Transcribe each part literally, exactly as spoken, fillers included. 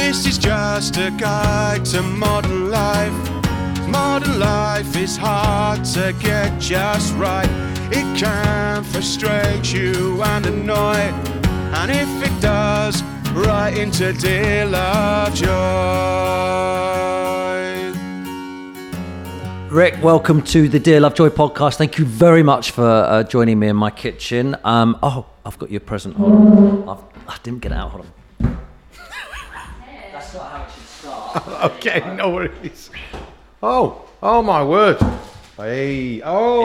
This is just a guide to modern life. Modern life is hard to get just right. It can frustrate you and annoy. And if it does, right into Dear Lovejoy. Rick, welcome to the Dear Lovejoy podcast. Thank you very much for uh, joining me in my kitchen. Um, oh, I've got your present. Hold on. I've, I didn't get it out. Hold on. That's not how it should start. Okay, no worries. Oh, oh my word. Hey,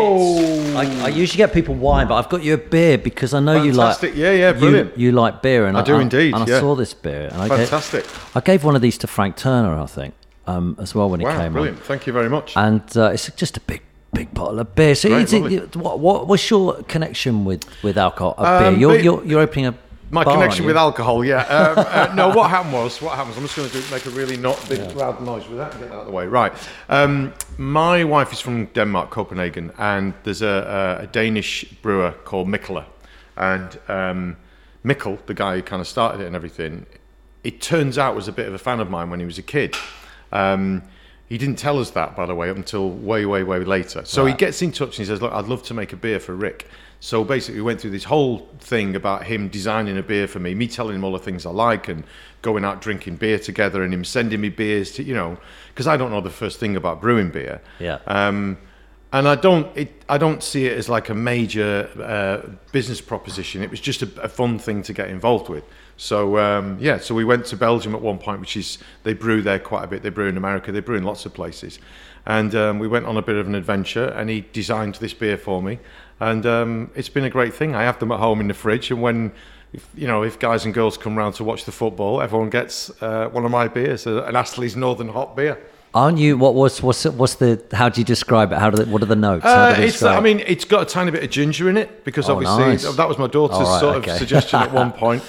oh. I, I usually get people wine, but I've got you a beer because I know Fantastic. you like. Yeah, yeah, brilliant. You, you like beer, and I I do indeed. And yeah. I saw this beer. And Fantastic. I gave, I gave one of these to Frank Turner, I think, um, as well when he wow, came brilliant. on. Thank you very much. And uh, it's just a big, big bottle of beer. So, Great, you, you, what, what, what's your connection with, with alcohol? Uh, beer. Um, You're, but- you're you're opening a. My bar, connection aren't with you? alcohol, yeah. Um, uh, no, what happened was, what happens, I'm just going to do, make a really not big yeah. loud noise with that and get that out of the way. Right. Um, my wife is from Denmark, Copenhagen, and there's a, a, a Danish brewer called Mikkeller. And um, Mikkel, the guy who kind of started it and everything, it turns out was a bit of a fan of mine when he was a kid. Um, he didn't tell us that, by the way, up until way, way, way later. So right. he gets in touch and he says, look, I'd love to make a beer for Rick. So basically we went through this whole thing about him designing a beer for me, me telling him all the things I like and going out drinking beer together and him sending me beers to, you know, because I don't know the first thing about brewing beer. Yeah. Um, and I don't, it, I don't see it as like a major uh, business proposition. It was just a, a fun thing to get involved with. So um, yeah, so we went to Belgium at one point, which is, they brew there quite a bit. They brew in America, they brew in lots of places. And um, we went on a bit of an adventure and he designed this beer for me. And um, it's been a great thing. I have them at home in the fridge, and when, if, you know, if guys and girls come round to watch the football, everyone gets uh, one of my beers, an Astley's Northern Hop beer. Aren't you? What was what's what's the? How do you describe it? How do? What are the notes? How Uh, do they it's. describe I mean, it's got a tiny bit of ginger in it because Oh, obviously nice. that was my daughter's All right, sort okay. of suggestion at one point.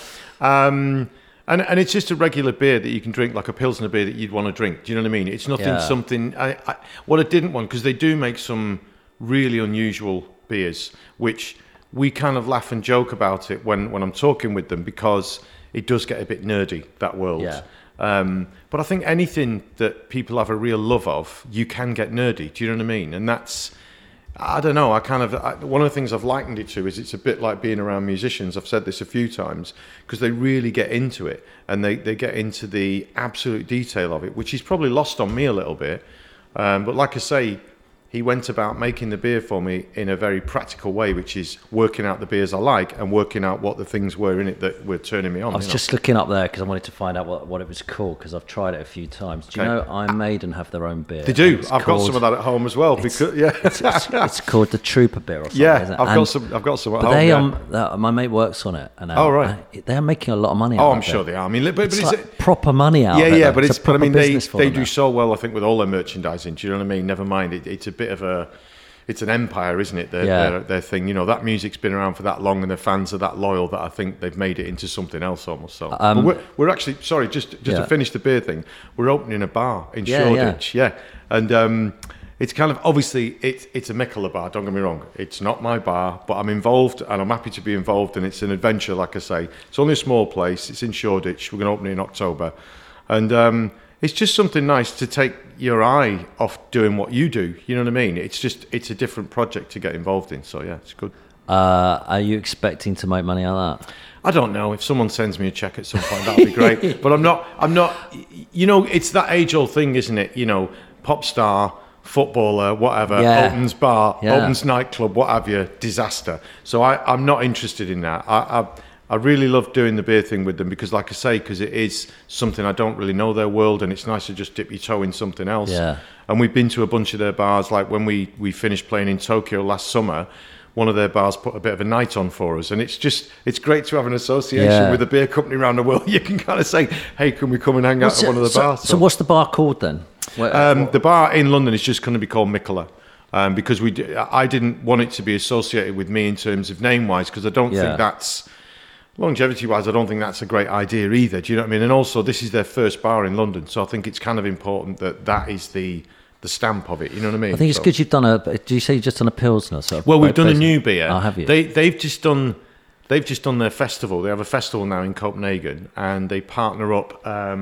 Um, and and it's just a regular beer that you can drink, like a Pilsner beer that you'd want to drink. Do you know what I mean? It's nothing Yeah. something. I, I, what I didn't want, because they do make some really unusual beers, which we kind of laugh and joke about it when, when I'm talking with them, because it does get a bit nerdy, that world. Yeah. Um, but I think anything that people have a real love of, you can get nerdy. Do you know what I mean? And that's, I don't know, I kind of, I, one of the things I've likened it to is it's a bit like being around musicians. I've said this a few times, because they really get into it and they, they get into the absolute detail of it, which is probably lost on me a little bit. Um, but like I say, he went about making the beer for me in a very practical way, which is working out the beers I like and working out what the things were in it that were turning me on. I was you know? just looking up there because I wanted to find out what, what it was called, because I've tried it a few times. Do you Okay. know Iron Maiden have their own beer? They do. It's I've called- got some of that at home as well. It's, Because yeah, it's, it's, it's called the Trooper beer or something. yeah, isn't it? I've And- got some. I've got some at But home. they, yeah. um, that, my mate works on it, and uh, Oh, right. and they're making a lot of money. Oh, out I'm of sure it. they are. I mean, but, but It's it's, like proper money out yeah, of it. yeah, though. but it's, it's. a But I proper mean, they business for they them do now. so well. I think with all their merchandising. Do you know what I mean? Never mind. It, it's a bit of a. It's an empire, isn't it? Their, Yeah. their, their thing. You know, that music's been around for that long, and their fans are that loyal that I think they've made it into something else almost. So, Um, but we're, we're actually sorry. Just just Yeah. to finish the beer thing, we're opening a bar in Yeah, Shoreditch. Yeah, and. Um, It's kind of, obviously, it's it's a Mikkeller bar, don't get me wrong. It's not my bar, but I'm involved, and I'm happy to be involved, and it's an adventure, like I say. It's only a small place. It's in Shoreditch. We're going to open it in October. And um, it's just something nice to take your eye off doing what you do. You know what I mean? It's just, it's a different project to get involved in. So, yeah, it's good. Uh, are you expecting to make money out of that? I don't know. If someone sends me a check at some point, that'd be great. But I'm not, I'm not, you know, it's that age-old thing, isn't it? You know, pop star, footballer, whatever, Yeah. opens bar, Yeah. opens nightclub, what have you, disaster. So I, I'm not interested in that. I, I, I really love doing the beer thing with them because, like I say, because it is something I don't really know their world, and it's nice to just dip your toe in something else. Yeah. And we've been to a bunch of their bars, like when we, we finished playing in Tokyo last summer, one of their bars put a bit of a night on for us, and it's just, it's great to have an association Yeah. with a beer company around the world. You can kind of say, hey, can we come and hang out What's at one it- of the so, bars? So what's the bar called then? Where- Um, the bar in London is just going to be called Mikkeller, um, because we d- I didn't want it to be associated with me in terms of name-wise, because I don't Yeah. think that's, longevity-wise, I don't think that's a great idea either. Do you know what I mean? And also, this is their first bar in London, so I think it's kind of important that that is the the stamp of it. You know what I mean? I think it's So- good you've done a. Do you say you've just done a Pilsner? Sort of Well, we've done a Pilsner? new beer. Oh, have you? They they've just done they've just done their festival. They have a festival now in Copenhagen, and they partner up um,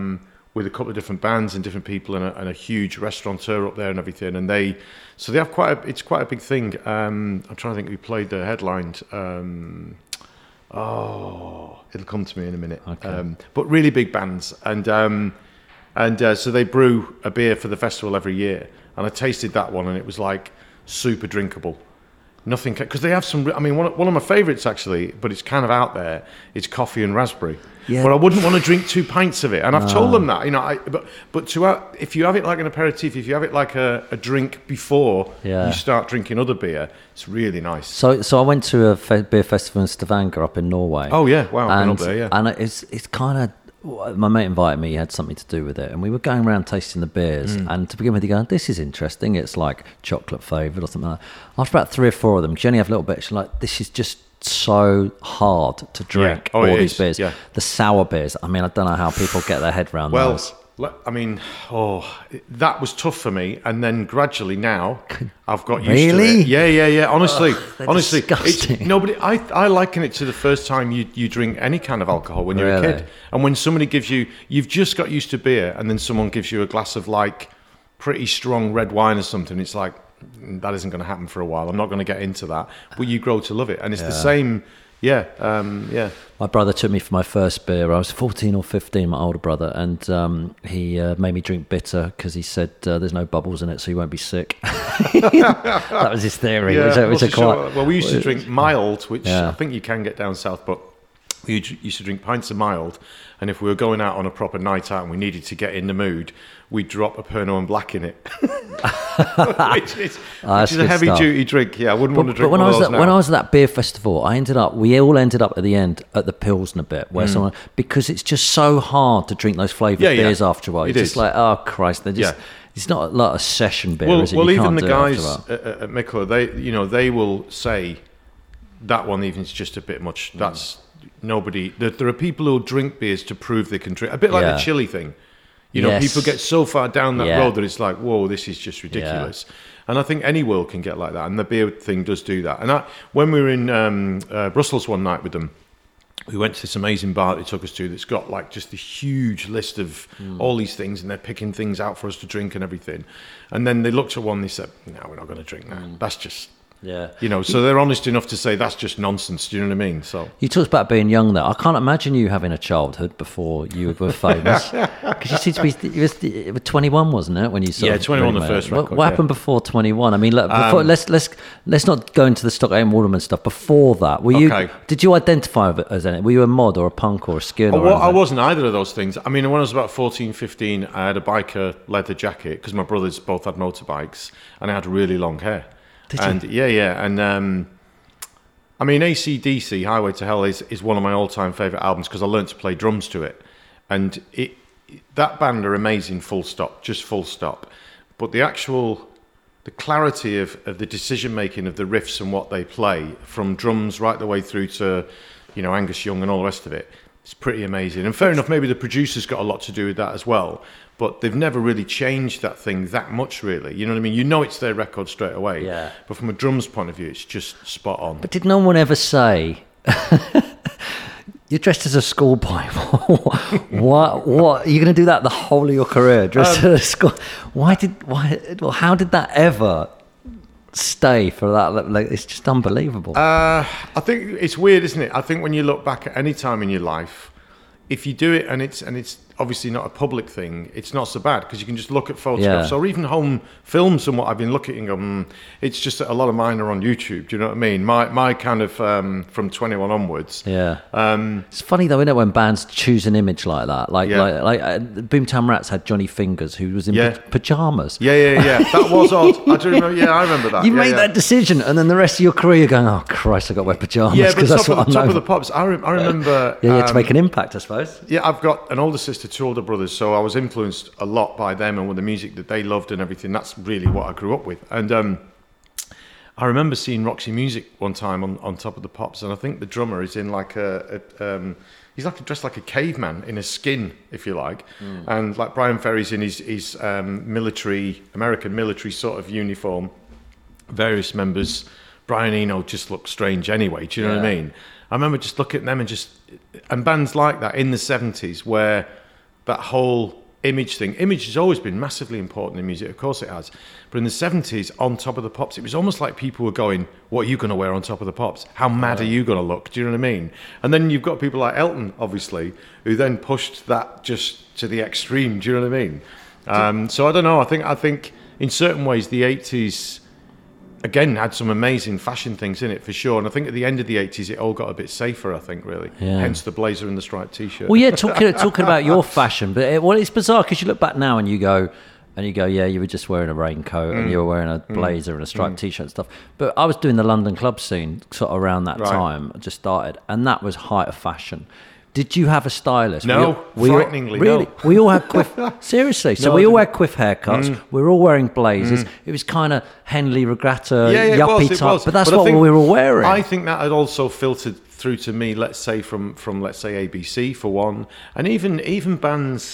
with a couple of different bands and different people and a, and a huge restaurateur up there and everything. And they, so they have quite a, it's quite a big thing. Um, I'm trying to think who played the headlined. Um, oh, it'll come to me in a minute. Okay. Um, but really big bands. And um, and uh, so they brew a beer for the festival every year. And I tasted that one and it was like super drinkable. Nothing, because they have some, I mean, one, one of my favourites actually, but it's kind of out there, is coffee and raspberry. Yeah. But I wouldn't want to drink two pints of it. And I've no. told them that, you know, I, but but to have, if you have it like an aperitif, if you have it like a, a drink before yeah. you start drinking other beer, it's really nice. So so I went to a fe- beer festival in Stavanger up in Norway. Oh, yeah, wow, I've and, been up there, yeah. And it's, it's kind of, my mate invited me, he had something to do with it, and we were going around tasting the beers, mm. and to begin with, you go, this is interesting, it's like chocolate flavoured or something like that. After about three or four of them, because you only have little bits, you're like, this is just so hard to drink, yeah. oh, all these is. beers. Yeah. The sour beers, I mean, I don't know how people get their head around well, those. I mean, oh, that was tough for me, and then gradually now I've got used really? to it. Yeah, yeah, yeah. Honestly, Ugh, honestly, disgusting. It's, nobody. I I liken it to the first time you you drink any kind of alcohol when you're really? a kid, and when somebody gives you, you've just got used to beer, and then someone gives you a glass of like pretty strong red wine or something. It's like that isn't going to happen for a while. I'm not going to get into that, but you grow to love it, and it's yeah. the same. Yeah, um, yeah. My brother took me for my first beer. I was fourteen or fifteen, my older brother, and um, he uh, made me drink bitter because he said uh, there's no bubbles in it, so you won't be sick. That was his theory. Yeah, which, I- which I sure. quite, Well, we used to drink mild, which Yeah. I think you can get down south, but we used to drink pints of mild, and if we were going out on a proper night out and we needed to get in the mood, we'd drop a Pernod and Black in it, which is, Oh, which is a heavy stuff. duty drink. Yeah, I wouldn't But, want to drink but when one I was of those at, now. when I was at that beer festival, I ended up. We all ended up at the end at the Pilsner bit, where Mm. someone because it's just so hard to drink those flavoured Yeah, yeah. beers after a while. It It's just is. like, oh Christ, they're just. Yeah. It's not like a session beer, well, is it? well, You even can't the do it after guys a while. at, at Miklo, they you know they will say that one even's just a bit much. That's nobody. There, there are people who drink beers to prove they can drink. A bit like Yeah. the chili thing. You know, Yes. people get so far down that Yeah. road that it's like, whoa, this is just ridiculous. And I think any world can get like that, and the beer thing does do that. And I, when we were in um, uh, Brussels one night with them, we went to this amazing bar that they took us to that's got like just a huge list of Mm. all these things, and they're picking things out for us to drink and everything. And then they looked at one, they said, no, we're not going to drink that. Mm. That's just... Yeah. You know, so they're honest enough to say that's just nonsense. Do you know what I mean? So You talked about being young there. I can't imagine you having a childhood before you were famous. Because you seem to be, it was, it was twenty-one, wasn't it, when you sort Yeah, of twenty-one, the made first it? What, record, what yeah. happened before twenty-one? I mean, look, before, Um, let's let's let's not go into the Stock Aitken Waterman stuff. Before that, were you? Okay. Did you identify as anything? Were you a mod or a punk or a skin? Oh, or well, I anything? wasn't either of those things. I mean, when I was about fourteen, fifteen, I had a biker leather jacket because my brothers both had motorbikes, and I had really long hair. Did you? and yeah, yeah, and um, I mean, A C D C, Highway to Hell, is, is one of my all-time favourite albums because I learned to play drums to it, and it that band are amazing. Full stop, just full stop. But the actual the clarity of, of the decision making of the riffs and what they play, from drums right the way through to, you know, Angus Young and all the rest of it, it's pretty amazing. And fair enough, maybe the producers got a lot to do with that as well, but they've never really changed that thing that much, really. You know what I mean? You know it's their record straight away. Yeah. But from a drums point of view, it's just spot on. But did no one ever say? You're dressed as a schoolboy. what? What? Are you going to do that the whole of your career? Dressed Um, as a school? Why did? Why? Well, how did that ever stay for that? Like, it's just unbelievable. Uh, I think it's weird, isn't it? I think when you look back at any time in your life, if you do it and it's and it's obviously not a public thing, it's not so bad because you can just look at photographs Yeah. or even home films and what I've been looking and go, mm, it's just that a lot of mine are on YouTube. Do you know what I mean? My my kind of um, from twenty-one onwards. yeah. Um, It's funny though, isn't it, when bands choose an image like that? Like, Yeah. like, like uh, Boomtown Rats had Johnny Fingers, who was in Yeah. pa- pajamas. yeah, yeah, yeah. That was odd. I do remember. Yeah, I remember that. You yeah, made yeah. that decision, and then the rest of your career, you're going, "Oh Christ, I got to wear pajamas." Yeah, but because top, that's of, what the, I'm top known of the for." pops. I, re- I remember. Yeah, you had to um, make an impact, I suppose. Yeah, I've got an older sister, two older brothers, so I was influenced a lot by them and with the music that they loved and everything. That's really what I grew up with. And um, I remember seeing Roxy Music one time on, on Top of the Pops, and I think the drummer is in like a, a um, he's like dressed like a caveman in a skin, if you like, mm. and like Brian Ferry's in his his um, military American military sort of uniform. Various members, Brian Eno just looked strange anyway. Do you know Yeah. what I mean? I remember just looking at them and just and bands like that in the seventies where that whole image thing. Image has always been massively important in music, of course it has. But in the seventies, on Top of the Pops, it was almost like people were going, what are you going to wear on Top of the Pops? How mad yeah. are you going to look? Do you know what I mean? And then you've got people like Elton, obviously, who then pushed that just to the extreme. Do you know what I mean? Um, so I don't know. I think I think in certain ways the eighties, again, had some amazing fashion things in it, for sure. And I think at the end of the eighties, it all got a bit safer, I think, really. Yeah. Hence the blazer and the striped T-shirt. Well, yeah, talking talking about your fashion, but it, well, it's bizarre because you look back now and you go, and you go, yeah, you were just wearing a raincoat mm. and you were wearing a blazer mm. and a striped mm. T-shirt and stuff. But I was doing the London club scene sort of around that right. time, I just started, and that was height of fashion. Did you have a stylist? No, we, frighteningly, we, really? no. We all had quiff... Seriously. So no, we all had quiff haircuts. Mm. We were all wearing blazers. Mm. It was kind of Henley Regatta, yeah, yeah, yuppie it was, it type. was. But that's but what think, we were all wearing. I think that had also filtered through to me, let's say, from, from let's say, A B C, for one. And even even bands...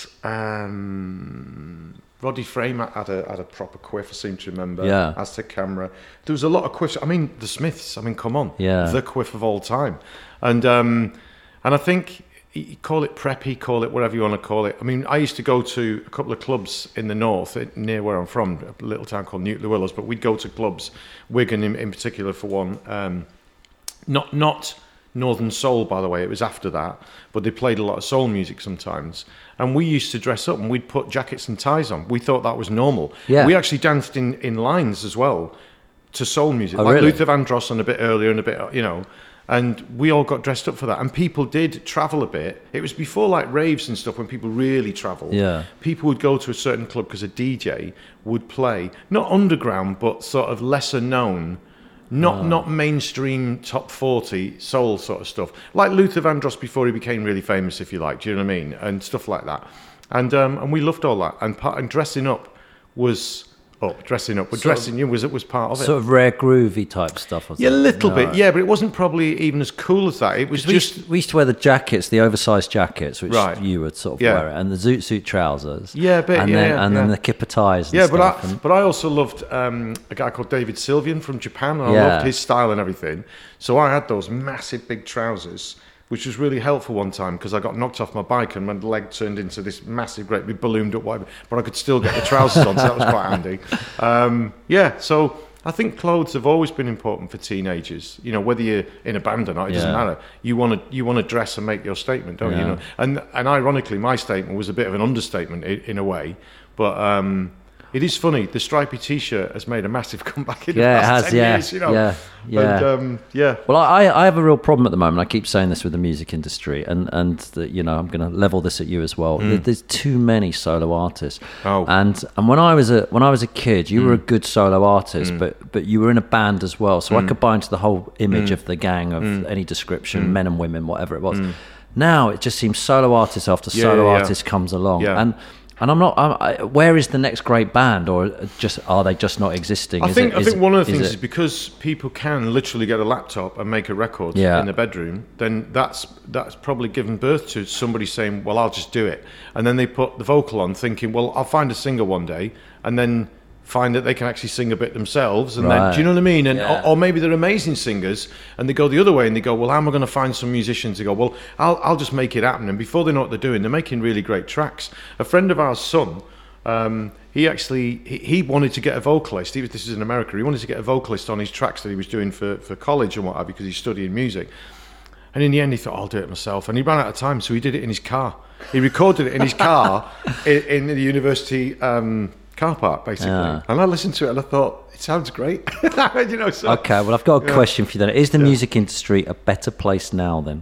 Um, Roddy Frame had a, had a proper quiff, I seem to remember. Yeah. Aztec Camera. There was a lot of quiffs. I mean, the Smiths, I mean, come on. Yeah. The quiff of all time. And um, and I think... You call it preppy, call it whatever you want to call it. I mean, I used to go to a couple of clubs in the north, near where I'm from, a little town called Newton Willows, but we'd go to clubs, Wigan in, in particular for one. Um, not not Northern Soul, by the way, it was after that, but they played a lot of soul music sometimes. And we used to dress up and we'd put jackets and ties on. We thought that was normal. Yeah. We actually danced in, in lines as well to soul music, oh, like really? Luther Vandross and a bit earlier and a bit, you know. And we all got dressed up for that. And people did travel a bit. It was before like raves and stuff when people really travelled. Yeah. People would go to a certain club because a D J would play, not underground, but sort of lesser known, not, oh. not mainstream top forty soul sort of stuff. Like Luther Vandross before he became really famous, if you like. Do you know what I mean? And stuff like that. And um, and we loved all that. And, part, and dressing up was... Oh, dressing up. But dressing of, you was, was part of it. Sort of rare groovy type stuff. Or yeah, a little no. bit. Yeah, but it wasn't probably even as cool as that. It was we just... Used, we used to wear the jackets, the oversized jackets, which right. you would sort of yeah. wear, and the zoot suit trousers. Yeah, a bit, and yeah, then, yeah, And yeah. then the kipper ties and yeah, stuff. but I, and, but I also loved um, a guy called David Sylvian from Japan, and yeah. I loved his style and everything. So I had those massive big trousers, which was really helpful one time because I got knocked off my bike and my leg turned into this massive, great big ballooned up whatever, but I could still get the trousers on, so that was quite handy. Um, yeah, so I think clothes have always been important for teenagers. You know, whether you're in a band or not, it yeah. doesn't matter. You want to you want to dress and make your statement, don't yeah. you? You know, and and ironically, my statement was a bit of an understatement in, in a way, but. Um, It is funny. The stripy T-shirt has made a massive comeback in yeah, the past it has, ten yeah, years. You know, yeah, yeah, and, um, yeah. Well, I, I have a real problem at the moment. I keep saying this with the music industry, and and the, you know, I'm going to level this at you as well. Mm. There's too many solo artists. Oh. and and when I was a when I was a kid, you mm. were a good solo artist, mm. but but you were in a band as well. So mm. I could buy into the whole image mm. of the gang of mm. any description, mm. men and women, whatever it was. Mm. Now it just seems solo artist after Yeah, solo yeah, yeah. artist comes along, Yeah. and. And I'm not. I'm, I, where is the next great band, or just are they just not existing? I Is think it, I is think it, one of the is things it- is because people can literally get a laptop and make a record Yeah. in the bedroom. Then that's that's probably given birth to somebody saying, "Well, I'll just do it," and then they put the vocal on, thinking, "Well, I'll find a singer one day," and then find that they can actually sing a bit themselves, and Right. then do you know what I mean? And Yeah. or, or maybe they're amazing singers, and they go the other way and they go, "Well, how am I going to find some musicians?" They go, "Well, I'll I'll just make it happen," and before they know what they're doing, they're making really great tracks. A friend of ours' son. Um, he actually he, he wanted to get a vocalist. He was, this is in America. He wanted to get a vocalist on his tracks that he was doing for, for college and what have you, because he's studying music. And in the end, he thought, "I'll do it myself." And he ran out of time, so he did it in his car. He recorded it in his car in, in the university um, car park, basically. Yeah. And I listened to it and I thought, it sounds great. you know. So, Okay, well, I've got a yeah. question for you then. Is the Yeah. music industry a better place now then?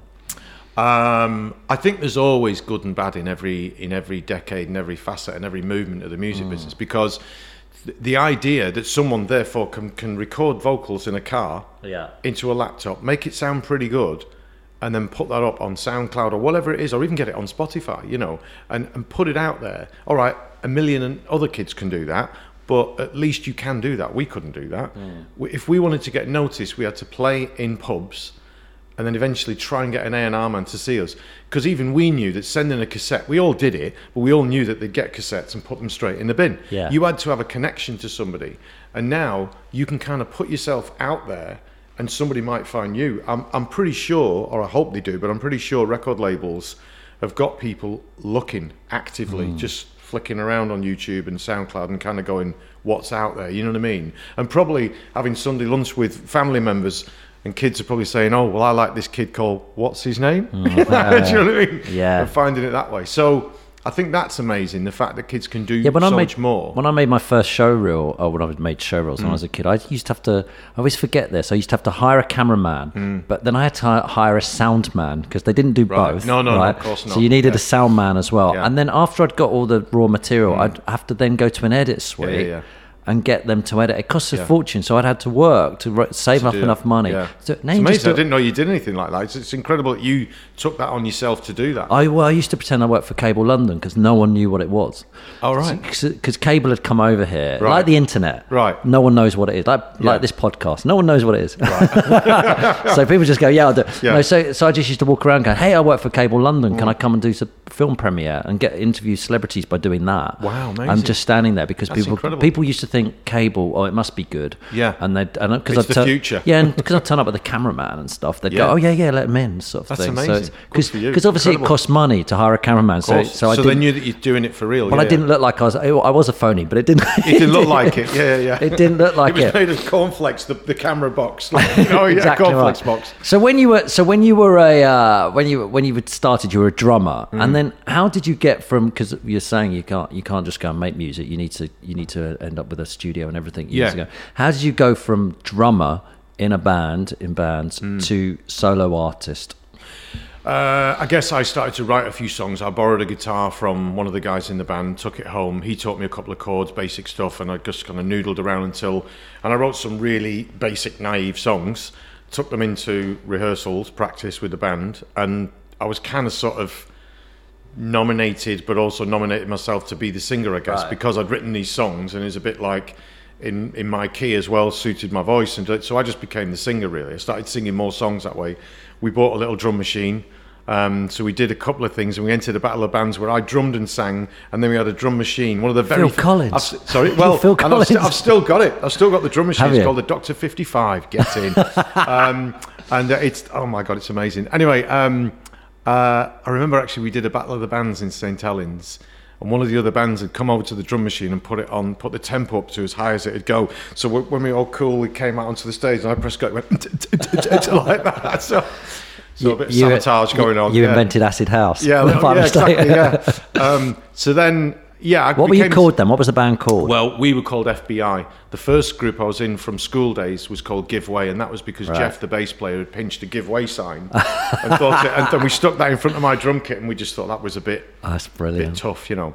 Um, I think there's always good and bad in every in every decade and every facet and every movement of the music mm. business, because th- the idea that someone therefore can, can record vocals in a car Yeah. into a laptop, make it sound pretty good, and then put that up on SoundCloud or whatever it is, or even get it on Spotify, you know, and, and put it out there. All right, a million and other kids can do that, but at least you can do that. We couldn't do that. Mm. If we wanted to get noticed, we had to play in pubs and then eventually try and get an A and R man to see us. Because even we knew that sending a cassette, we all did it, but we all knew that they'd get cassettes and put them straight in the bin. Yeah. You had to have a connection to somebody. And now you can kind of put yourself out there and somebody might find you. I'm, I'm pretty sure, or I hope they do, but I'm pretty sure record labels have got people looking actively, mm. just flicking around on YouTube and SoundCloud and kind of going, what's out there, you know what I mean? And probably having Sunday lunch with family members, and kids are probably saying, oh, well, I like this kid called, what's his name? Mm, uh, do you know what I mean? Yeah. And finding it that way. So I think that's amazing, the fact that kids can do yeah, when so I made, much more. When I made my first show reel, or when I made show reels mm. when I was a kid, I used to have to, I always forget this, I used to have to hire a cameraman, mm. but then I had to hire a sound man, because they didn't do right. both. No, no, right? no, of course not. So you needed yeah. a sound man as well. Yeah. And then after I'd got all the raw material, mm. I'd have to then go to an edit suite. Yeah, yeah, yeah. and get them to edit. It costs a yeah. fortune, so I'd had to work to re- save to up enough it. money. Yeah. So it's amazing. do- I didn't know you did anything like that. It's, it's incredible that you took that on yourself to do that. I well, I used to pretend I worked for Cable London because no one knew what it was. Oh, right. Because cable had come over here, right. like the internet. Right. No one knows what it is. Like yeah. like this podcast, no one knows what it is. Right. So people just go, yeah, I'll do. Yeah. No, so so I just used to walk around going, hey, I work for Cable London. Mm. Can I come and do some film premiere and get interview celebrities by doing that? Wow, amazing. I'm just standing there because That's people incredible. people used to think cable, oh, it must be good. Yeah. And they and because It's I the turn, future. Yeah, and because I turn up with a cameraman and stuff, they'd Yeah. go, oh yeah, yeah, let them in, sort of That's thing. amazing. So Good for you. because obviously Incredible. it costs money to hire a cameraman. So so So, I so didn't. they knew that you're doing it for real. Well, yeah. I didn't look like I was. I was a phony, but it didn't. It didn't look like it. Yeah, yeah. It didn't look like it. was it. made of cornflakes, the, the camera box. Like, oh yeah, Exactly cornflakes right. box. So when you were, so when you were a, uh, when you when you started, you were a drummer, Mm. and then how did you get from? Because you're saying you can't, you can't just go and make music. You need to, you need to end up with a studio and everything. Years Yeah. ago. How did you go from drummer in a band, in bands, Mm. to solo artist? Uh, I guess I started to write a few songs. I borrowed a guitar from one of the guys in the band, took it home. He taught me a couple of chords, basic stuff, and I just kind of noodled around until... And I wrote some really basic, naive songs, took them into rehearsals, practice with the band, and I was kind of sort of nominated, but also nominated myself to be the singer, I guess, Right. because I'd written these songs, and it's a bit like... In, in my key as well, suited my voice, and so I just became the singer really. I started singing more songs that way. We bought a little drum machine, um, so we did a couple of things, and we entered a battle of bands where I drummed and sang, and then we had a drum machine. One of the very Phil Collins. I've, sorry, well, Phil and I've, Collins. st- I've still got it. I've still got the drum machine. Have It's you? called the Doctor fifty-five. Get in, um, and uh, it's oh my god, it's amazing. Anyway, um, uh, I remember actually we did a battle of the bands in Saint Helens. And one of the other bands had come over to the drum machine and put it on, put the tempo up to as high as it'd go. So w- when we were all cool, we came out onto the stage, and I pressed go, it went like that. So, so a bit of You- sabotage you- going on. You yeah. invented Acid House. Yeah, by yeah, mistake. exactly. Yeah. Um, so then, yeah. I What were you became- called then? What was the band called? Well, we were called F B I. The first group I was in from school days was called Give Way, and that was because Right. Jeff, the bass player, had pinched a Give Way sign, and thought it, and then we stuck that in front of my drum kit, and we just thought that was a bit, Oh, that's bit brilliant. tough, you know.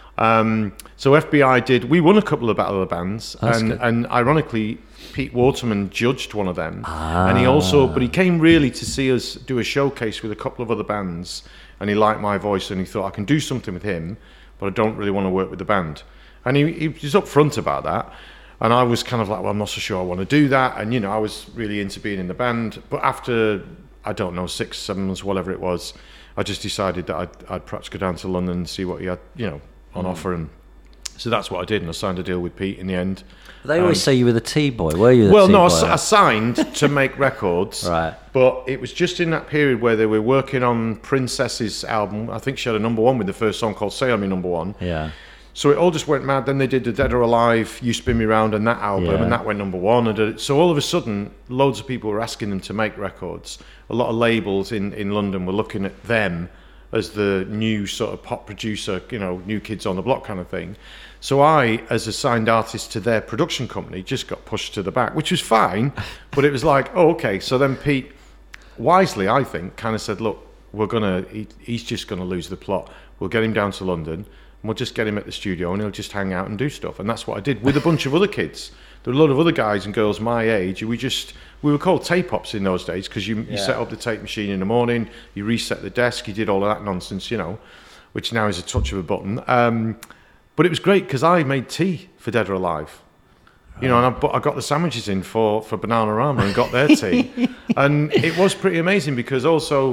Um, so F B I did. We won a couple of Battle of the Bands, That's and good. and ironically, Pete Waterman judged one of them, and he also, but he came really to see us do a showcase with a couple of other bands, and he liked my voice, and he thought I can do something with him, but I don't really want to work with the band, and he, he was upfront about that. And I was kind of like, well, I'm not so sure I want to do that. And, you know, I was really into being in the band. But after, I don't know, six, seven months, whatever it was, I just decided that I'd, I'd perhaps go down to London and see what he had, you know, on mm. offer. And so that's what I did. And I signed a deal with Pete in the end. They always Um, say you were the T-boy. Were you the Well, no, I, T-boy? s- I signed to make records. Right. But it was just in that period where they were working on Princess's album. I think she had a number one with the first song called Say On Me Number One. Yeah. So it all just went mad. Then they did the Dead or Alive, You Spin Me Round, and that album, Yeah. and that went number one. And it- so all of a sudden, loads of people were asking them to make records. A lot of labels in, in London were looking at them as the new sort of pop producer, you know, new kids on the block kind of thing. So I, as a signed artist to their production company, just got pushed to the back, which was fine. But it was like, oh, okay. So then Pete, wisely, I think, kind of said, look, we're gonna, he, he's just gonna lose the plot. We'll get him down to London. We'll just get him at the studio and he'll just hang out and do stuff. And that's what I did with a bunch of other kids. There were a lot of other guys and girls my age. We just, we were called tape ops in those days because you, you Yeah. set up the tape machine in the morning, you reset the desk, you did all of that nonsense, you know, which now is a touch of a button. Um, but it was great because I made tea for Dead or Alive. You know, and I, but I got the sandwiches in for, for Bananarama and got their tea. And it was pretty amazing because also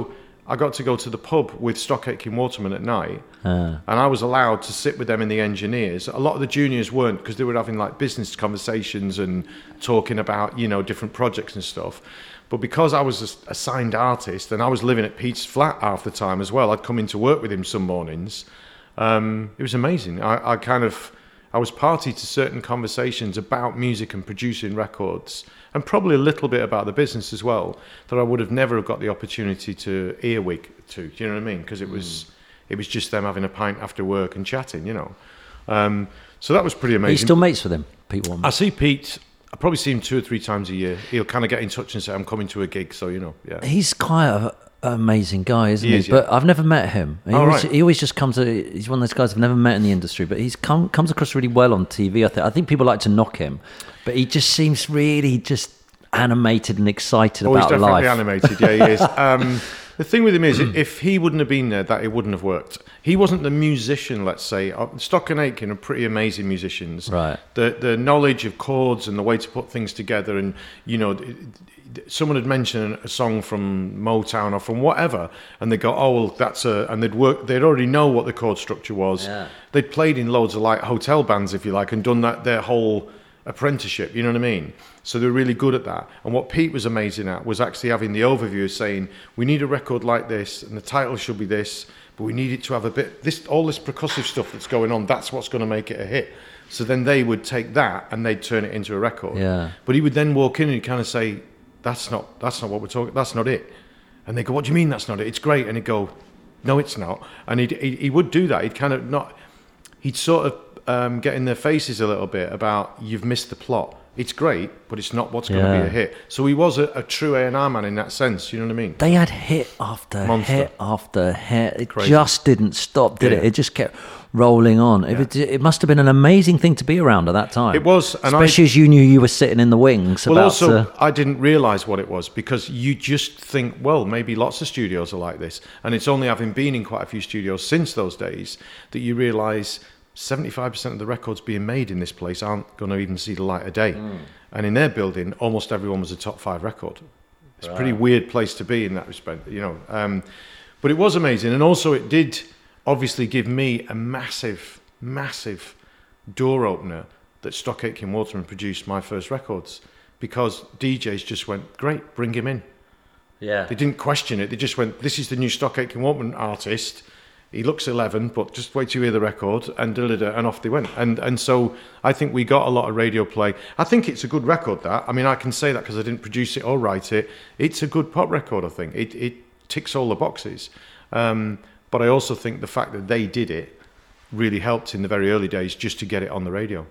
I got to go to the pub with Stock Aitken Waterman at night, Uh. and I was allowed to sit with them and the engineers. A lot of the juniors weren't, because they were having like business conversations and talking about, you know, different projects and stuff. But because I was a, a signed artist and I was living at Pete's flat half the time as well, I'd come in to work with him some mornings. Um, it was amazing. I, I kind of, I was party to certain conversations about music and producing records, and probably a little bit about the business as well, that I would have never got the opportunity to earwig to. Do you know what I mean? Because it was, mm. it was just them having a pint after work and chatting, you know. Um, so that was pretty amazing. Are you still mates with him, Pete Waterman? I see Pete. I probably see him two or three times a year. He'll kind of get in touch and say, "I'm coming to a gig," so you know, yeah. He's quite a, an amazing guy, isn't he? He he? is, yeah. But I've never met him. He, Oh, always, right. he always just comes. To, he's one of those guys I've never met in the industry, but he's come comes across really well on T V. I think. I think people like to knock him, but he just seems really just animated and excited Oh, he's about definitely life. animated. Yeah, he is. Um, the thing with him is, if he wouldn't have been there, that it wouldn't have worked. He wasn't the musician, let's say. Uh, Stock and Aitken are pretty amazing musicians. Right. The the knowledge of chords and the way to put things together, and you know, someone had mentioned a song from Motown or from whatever, and they go, "Oh, well, that's a," and they'd work. They'd already know what the chord structure was. Yeah. They'd played in loads of like hotel bands, if you like, and done that their whole apprenticeship, you know what I mean? So they're really good at that. And what Pete was amazing at was actually having the overview, saying, we need a record like this, and the title should be this, but we need it to have a bit, this, all this percussive stuff that's going on, that's what's going to make it a hit. So then they would take that and they'd turn it into a record. Yeah. But he would then walk in and he'd kind of say, that's not, that's not what we're talking, that's not it. And they go, what do you mean that's not it? It's great. And he'd go, no, it's not. And he'd, he, he would do that. He'd kind of not, he'd sort of um, get in their faces a little bit about, you've missed the plot. It's great, but it's not what's going Yeah. to be a hit. So he was a, a true A and R man in that sense, you know what I mean? They had hit after Monster. hit after hit. It Crazy. just didn't stop, did Yeah. it? It just kept rolling on. It, it must have been an amazing thing to be around at that time. It was, and I- especially as you knew you were sitting in the wings. Well, about also, to, I didn't realise what it was, because you just think, well, maybe lots of studios are like this. And it's only having been in quite a few studios since those days that you realise seventy-five percent of the records being made in this place aren't going to even see the light of day. Mm. And in their building, almost everyone was a top five record. It's a pretty weird place to be in that respect, you know. Um, but it was amazing. And also it did obviously give me a massive, massive door opener that Stock Aitken Waterman produced my first records, because D Js just went, great, bring him in. yeah. They didn't question it. They just went, this is the new Stock Aitken Waterman artist. He looks eleven, but just wait till you hear the record, and da, da, da, and off they went. And and so I think we got a lot of radio play. I think it's a good record, that. I mean, I can say that because I didn't produce it or write it. It's a good pop record, I think. It it ticks all the boxes. Um, but I also think the fact that they did it really helped in the very early days just to get it on the radio.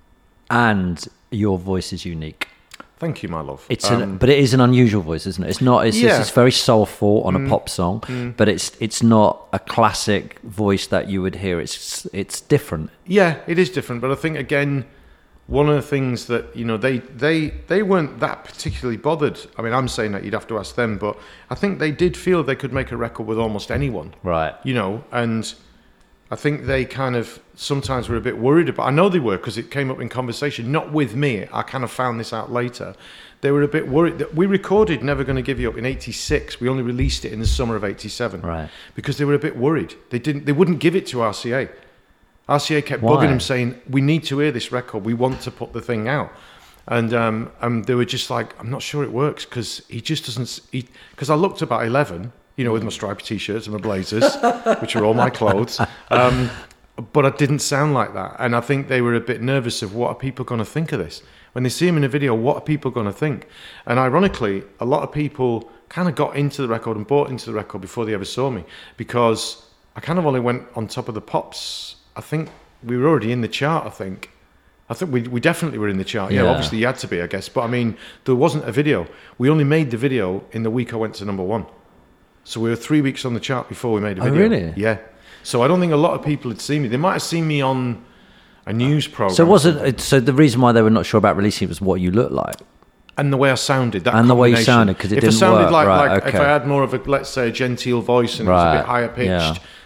And your voice is unique. Thank you, my love. It's um, an, but it is an unusual voice, isn't it? It's not. It's, Yeah. it's, it's very soulful on a Mm. pop song, mm. but it's it's not a classic voice that you would hear. It's it's different. Yeah, it is different, but I think again, one of the things that, you know, they they they weren't that particularly bothered. I mean, I'm saying that, you'd have to ask them, but I think they did feel they could make a record with almost anyone, Right. you know, and I think they kind of sometimes were a bit worried about. I know they were, because it came up in conversation, not with me. I kind of found this out later. They were a bit worried that we recorded Never Gonna Give You Up in eighty-six. We only released it in the summer of eighty-seven, Right. because they were a bit worried. They didn't. They wouldn't give it to R C A. R C A kept Why? bugging them, saying, we need to hear this record. We want to put the thing out. And um, um, they were just like, I'm not sure it works, because he just doesn't... Because I looked about eleven, you know, with my striped T-shirts and my blazers, which are all my clothes. Um, but I didn't sound like that. And I think they were a bit nervous of, what are people going to think of this? When they see him in a video, what are people going to think? And ironically, a lot of people kind of got into the record and bought into the record before they ever saw me, because I kind of only went on top of the pops. I think we were already in the chart, I think. I think we we definitely were in the chart. Yeah, Yeah. obviously you had to be, I guess. But I mean, there wasn't a video. We only made the video in the week I went to number one. So we were three weeks on the chart before we made a Oh, video. really? Yeah. So I don't think a lot of people had seen me. They might have seen me on a news program. So it wasn't. it- So the reason why they were not sure about releasing it was what you looked like. And the way I sounded, that And the way you combination. sounded, 'cause it if didn't I sounded work, like, right, like if okay. I had more of a, let's say, a genteel voice and it was a Right, bit higher pitched, yeah.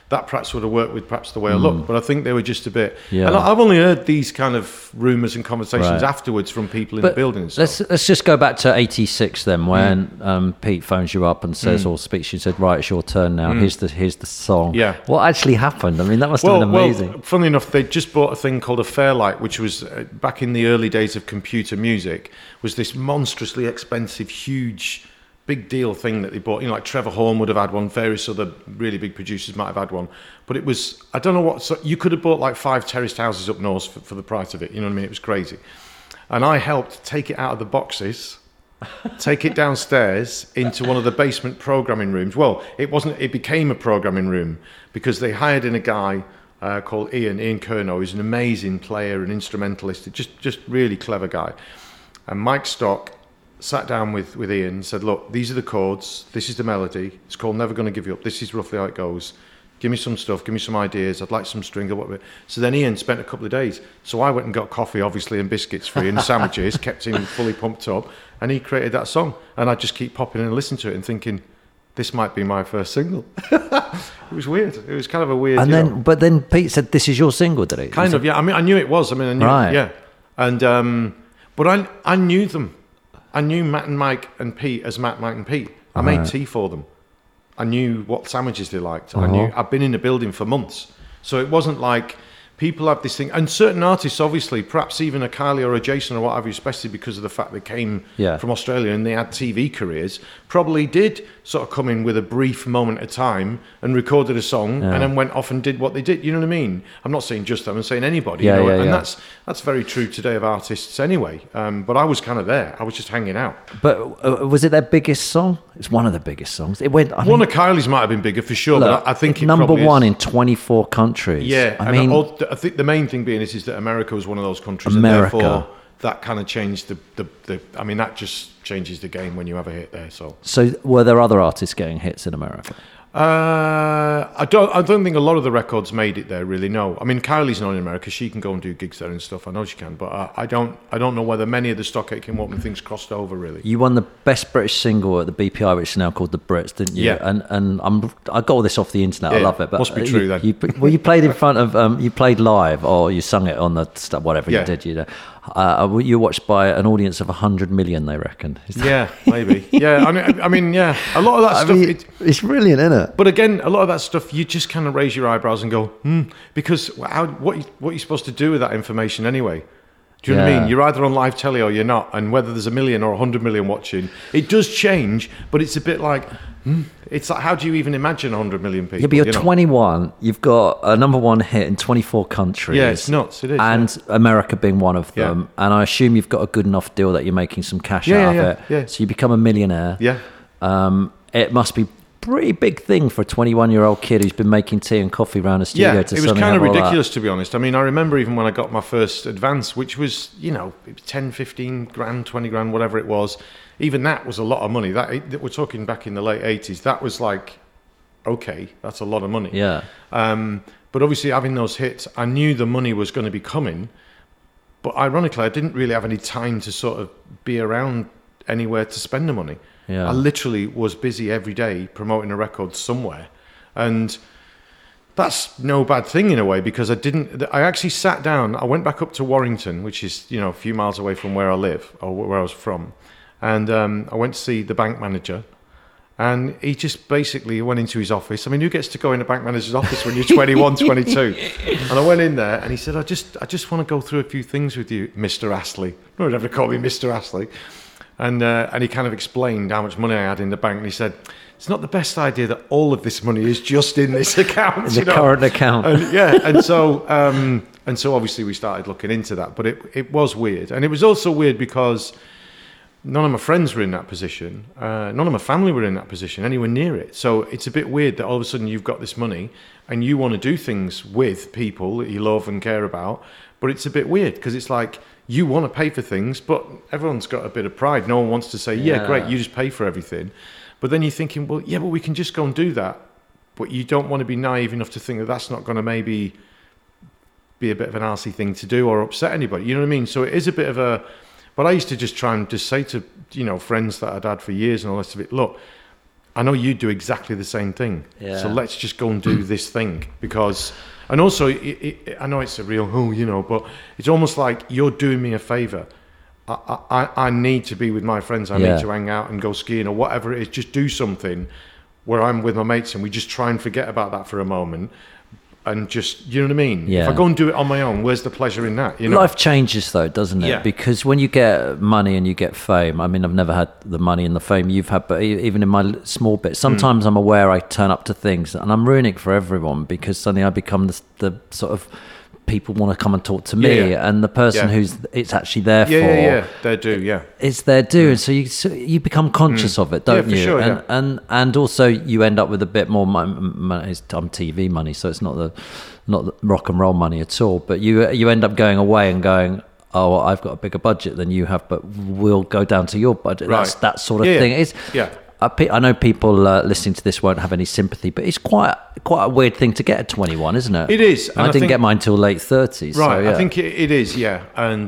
that perhaps would have worked with perhaps the way I looked. But I think they were just a bit. Yeah. And I- I've only heard these kind of rumours and conversations Right. afterwards from people in But the building. And let's stuff. let's just go back to eighty-six then, when um, Pete phones you up and says, or speaks, you said, right, it's your turn now. Here's the here's the song. Yeah. What actually happened? I mean, that must Well, have been amazing. well, funnily enough, they just bought a thing called a Fairlight, which was uh, back in the early days of computer music, was this monstrously expensive, huge, big deal thing that they bought. You know, like Trevor Horn would have had one, various other really big producers might have had one. But it was, I don't know what, so you could have bought like five terraced houses up north for, for the price of it. You know what I mean? It was crazy. And I helped take it out of the boxes, take it downstairs into one of the basement programming rooms. Well, it wasn't, it became a programming room because they hired in a guy uh, called Ian, Ian Kernow, who's an amazing player and instrumentalist, just, just really clever guy. And Mike Stock sat down with, with Ian and said, look, these are the chords, this is the melody, it's called Never Gonna Give You Up, this is roughly how it goes. Give me some stuff, give me some ideas, I'd like some string or whatever. So then Ian spent a couple of days. So I went and got coffee, obviously, and biscuits for him, sandwiches, kept him fully pumped up, and he created that song. And I just keep popping in and listening to it and thinking, this might be my first single. It was weird. It was kind of a weird, And you then, know, but then Pete said, this is your single, did he? kind of, yeah. I mean, I knew it was. I mean, I knew Right. it, yeah. And, um, but I, I knew them. I knew Matt and Mike and Pete as Matt, Mike and Pete. I made Right. tea for them. I knew what sandwiches they liked. I Uh-huh. knew, I've been in the building for months. So it wasn't like people have this thing. And certain artists, obviously, perhaps even a Kylie or a Jason or what have you, especially because of the fact they came Yeah. from Australia and they had T V careers, probably did sort of come in with a brief moment of time and recorded a song Yeah. and then went off and did what they did. You know what I mean? I'm not saying just them, I'm saying anybody. Yeah, you know? yeah, and yeah. that's that's very true today of artists anyway. Um, but I was kind of there. I was just hanging out. But uh, was it their biggest song? It's one of the biggest songs. It went. I One mean, of Kylie's might have been bigger for sure, look, but I, I think it number probably one is. in twenty-four countries. Yeah, I and mean, all, I think the main thing being is, is that America was one of those countries, America. and therefore that kind of changed the, the, the. I mean, that just changes the game when you have a hit there. So, so were there other artists getting hits in America? uh, I don't. I don't think a lot of the records made it there. Really, no. I mean, Kylie's not in America. She can go and do gigs there and stuff. I know she can, but I, I don't. I don't know whether many of the Stock Aitken Waterman things crossed over. Really. You won the best British single at the B P I, which is now called the Brits, didn't you? Yeah. And and I'm I got all this off the internet. I Yeah, love it. But must be uh, true you, then. You, well, you played in front of um, you played live, or you sung it on the stuff, whatever Yeah. you did. You know, uh, you were watched by an audience of a hundred million. They reckon. Is that- Yeah, maybe. Yeah, I mean, I mean, yeah. A lot of that I stuff. mean, it, it's brilliant, isn't it? But again, a lot of that stuff, you just kind of raise your eyebrows and go, hmm, because how, what, you, what are you supposed to do with that information anyway? Do you know what I Yeah. mean? You're either on live telly or you're not, and whether there's a million or a hundred million watching, it does change, but it's a bit like, hmm, it's like, how do you even imagine a hundred million people? Yeah, but you're you know? twenty-one. You've got a number one hit in twenty-four countries. Yeah, it's nuts, it is, and America being one of Yeah. them. And I assume you've got a good enough deal that you're making some cash Yeah, out yeah, of it. yeah. So you become a millionaire. Yeah. Um, it must be a pretty big thing for a twenty-one-year-old kid who's been making tea and coffee around a studio Yeah, to it was suddenly kind of have all that. ridiculous, to be honest. I mean, I remember even when I got my first advance, which was, you know, ten, fifteen grand, twenty grand, whatever it was. Even that was a lot of money. That we're talking back in the late eighties. That was like, okay, that's a lot of money. Yeah. Um, but obviously, having those hits, I knew the money was going to be coming. But ironically, I didn't really have any time to sort of be around anywhere to spend the money. Yeah. I literally was busy every day promoting a record somewhere. And that's no bad thing in a way, because I didn't, I actually sat down, I went back up to Warrington, which is, you know, a few miles away from where I live, or where I was from. And um, I went to see the bank manager. And he just basically went into his office. I mean, who gets to go in a bank manager's office when you're twenty-one, twenty-two? And I went in there and he said, I just I just want to go through a few things with you, Mister Astley. No one ever called me Mister Astley. And uh, and he kind of explained how much money I had in the bank. And he said, it's not the best idea that all of this money is just in this account. In you the know? current account. And, yeah, and so um, and so obviously we started looking into that. But it, it was weird. And it was also weird because none of my friends were in that position. Uh, none of my family were in that position, anywhere near it. So it's a bit weird that all of a sudden you've got this money and you want to do things with people that you love and care about. But it's a bit weird because it's like you want to pay for things, but everyone's got a bit of pride. No one wants to say, yeah, Yeah. great, you just pay for everything. But then you're thinking, well, yeah, but we can just go and do that. But you don't want to be naive enough to think that that's not going to maybe be a bit of an arsey thing to do or upset anybody. You know what I mean? So it is a bit of a... But I used to just try and just say to, you know, friends that I'd had for years and all the rest of it, look, I know you do exactly the same thing. Yeah. So let's just go and do this thing because, and also, it, it, I know it's a real, oh, you know, but it's almost like you're doing me a favour. I, I, I need to be with my friends. I Yeah. need to hang out and go skiing or whatever it is. Just do something where I'm with my mates and we just try and forget about that for a moment. And just, you know what I mean? Yeah. If I go and do it on my own, where's the pleasure in that? You know? Life changes though, doesn't it? Yeah. Because when you get money and you get fame, I mean, I've never had the money and the fame you've had, but e- even in my l- small bit, sometimes Mm. I'm aware I turn up to things and I'm ruining it for everyone because suddenly I become the, the sort of people want to come and talk to me, Yeah, yeah. and the person Yeah. who's it's actually there yeah, for, yeah, yeah, they do, yeah. it's their due, and so you so you become conscious of it, don't Yeah, for you? sure, and, yeah. and and also you end up with a bit more money. money it's um, T V money, so it's not the not the rock and roll money at all. But you you end up going away and going, oh, well, I've got a bigger budget than you have, but we'll go down to your budget. Right. That's that sort of Yeah, yeah. thing. It's, Yeah. I, pe- I know people uh, listening to this won't have any sympathy, but it's quite quite a weird thing to get at twenty-one, isn't it? It is, And and I I didn't think- get mine till late thirties. Right, so, yeah. I think it, it is, yeah. And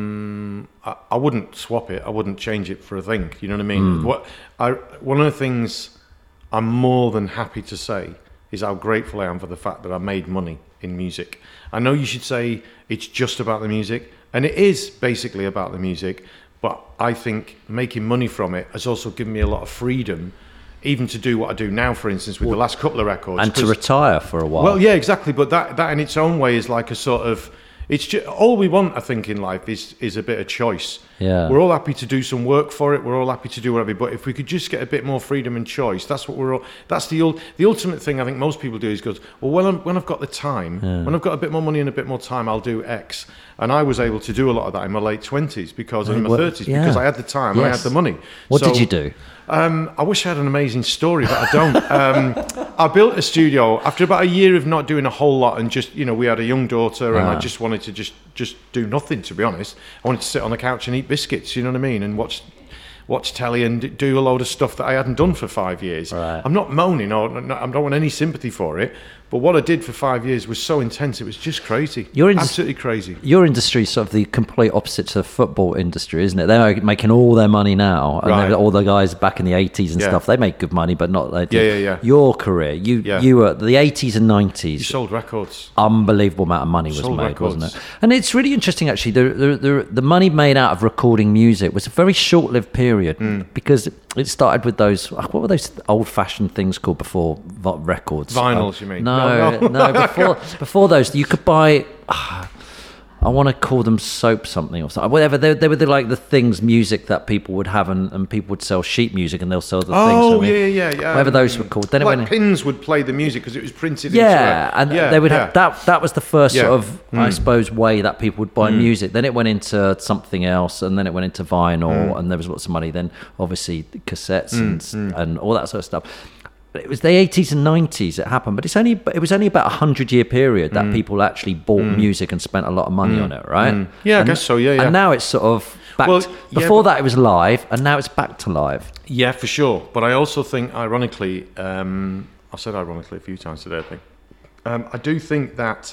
um, I, I wouldn't swap it. I wouldn't change it for a thing. You know what I mean? What I one of the things I'm more than happy to say is how grateful I am for the fact that I made money in music. I know you should say it's just about the music, and it is basically about the music, but I think making money from it has also given me a lot of freedom, even to do what I do now, for instance, with the last couple of records. and to 'cause- retire for a while. well, yeah, exactly. But that, that in its own way is like a sort of, it's just, all we want, I think, in life is is a bit of choice. Yeah. We're all happy to do some work for it. We're all happy to do whatever. But if we could just get a bit more freedom and choice, that's what we're all. That's the ul- the ultimate thing I think most people do is goes, well, when I'm, when I've got the time, when I've got a bit more money and a bit more time, I'll do X. And I was able to do a lot of that in my late twenties because in my Well, thirties yeah. because I had the time and I had Yes. the money. What So- did you do? um, I wish I had an amazing story, but I don't. Um, I built a studio after about a year of not doing a whole lot, and just you know, we had a young daughter, and Ah. I just wanted to just just do nothing. To be honest, I wanted to sit on the couch and eat biscuits. You know what I mean, and watch watch telly and d- do a load of stuff that I hadn't done for five years. Right. I'm not moaning, or no, I don't want any sympathy for it. But what I did for five years was so intense; it was just crazy. You're in- absolutely crazy. Your industry is sort of the complete opposite to the football industry, isn't it? They're making all their money now, and Right. they're- all the guys back in the eighties and Yeah. stuff, they make good money, but not they do. Yeah, yeah, yeah. Your career, you Yeah. you were the eighties and You nineties. sold records. Unbelievable amount of money was Sold made, records. wasn't it? And it's really interesting, actually. The, the the the money made out of recording music was a very short-lived period Mm. because it started with those. What were those old-fashioned things called before vo- records? Vinyls, you mean? No, No, no. before before those, you could buy. ah, I want to call them soap something or something. Whatever. They, they were the, like the things, music that people would have, and, and people would sell sheet music, and they'll sell the things. Oh I mean, yeah, yeah, yeah. Whatever those were called. Then it like went. pins would play the music because it was printed. Yeah, into a, and yeah, they would yeah. have that. That was the first Yeah. sort of, I Mm. suppose, way that people would buy music. Then it went into something else, and then it went into vinyl, Mm. and there was lots of money. Then obviously the cassettes and and all that sort of stuff. But it was the eighties and nineties it happened, but it's only it was only about a hundred year period that people actually bought music and spent a lot of money on it, right? Yeah, I And- guess so, yeah, yeah. And now it's sort of back. Well, to- yeah, before but- that, it was live, and now it's back to live. Yeah, for sure. But I also think, ironically, um, I've said ironically a few times today, I think. Um, I do think that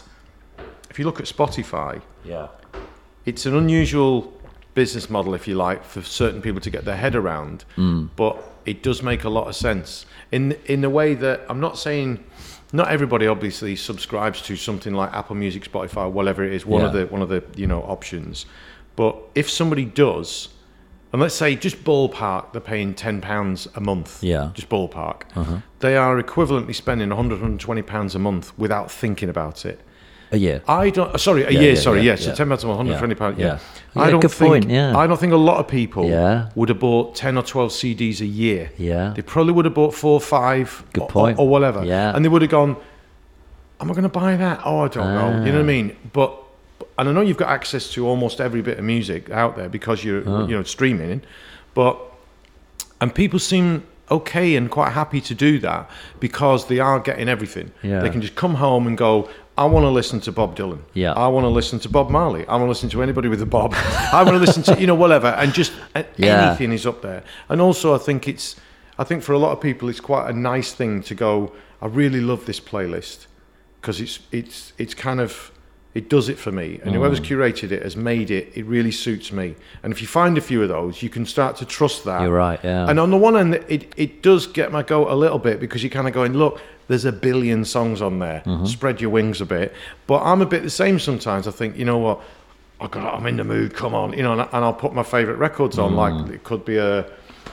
if you look at Spotify, Yeah. it's an unusual business model, if you like, for certain people to get their head around. But it does make a lot of sense in in the way that I'm not saying not everybody obviously subscribes to something like Apple Music, Spotify, whatever it is. One of Yeah. the one of the you know options. But if somebody does, and let's say just ballpark, they're paying ten pounds a month. Yeah. Just ballpark. They are equivalently spending one hundred, one hundred twenty pounds a month without thinking about it. A year. I don't. uh, Sorry, a Yeah, year. yeah, sorry, yeah, yes. yeah. So ten pounds a month, one hundred twenty pounds. Yeah. Yeah. Yeah, I don't good think. point, yeah. I don't think a lot of people Yeah. would have bought ten or twelve C Ds a year. Yeah. They probably would have bought four or five. Good or, point. Or, or whatever. Yeah. And they would have gone. Am I going to buy that? Oh, I don't know. You know what I mean? But and I know you've got access to almost every bit of music out there because you're you know streaming, but and people seem okay and quite happy to do that because they are getting everything. Yeah. They can just come home and go, I want to listen to Bob Dylan. Yeah. I want to listen to Bob Marley. I want to listen to anybody with a bob. I want to listen to, you know, whatever. And just and Yeah. anything is up there. And also I think it's, I think for a lot of people, it's quite a nice thing to go, I really love this playlist because it's, it's, it's kind of, it does it for me. And whoever's curated it has made it, it really suits me. And if you find a few of those, you can start to trust that. You're right, yeah. And on the one hand, it, it does get my goat a little bit because you're kind of going, look, there's a billion songs on there. Mm-hmm. Spread your wings a bit. But I'm a bit the same sometimes. I think, you know what, I got, I'm in the mood, come on. You know, and, and I'll put my favourite records on. Mm. Like, it could be a...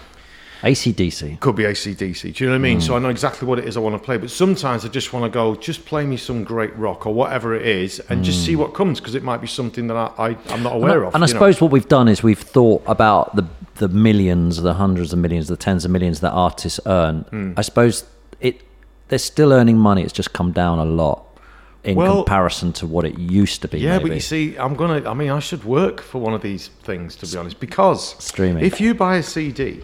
A C D C. Could be A C D C. Do you know what I mean? Mm. So I know exactly what it is I want to play. But sometimes I just want to go, just play me some great rock or whatever it is and mm. just see what comes because it might be something that I, I, I'm not aware and I, of. And I know? suppose what we've done is we've thought about the the millions, the hundreds of millions, the tens of millions that artists earn. Mm. I suppose it they're still earning money. It's just come down a lot in well, comparison to what it used to be. Yeah, maybe. but you see, I'm going to, I mean, I should work for one of these things, to be honest, because streaming. If you buy a C D...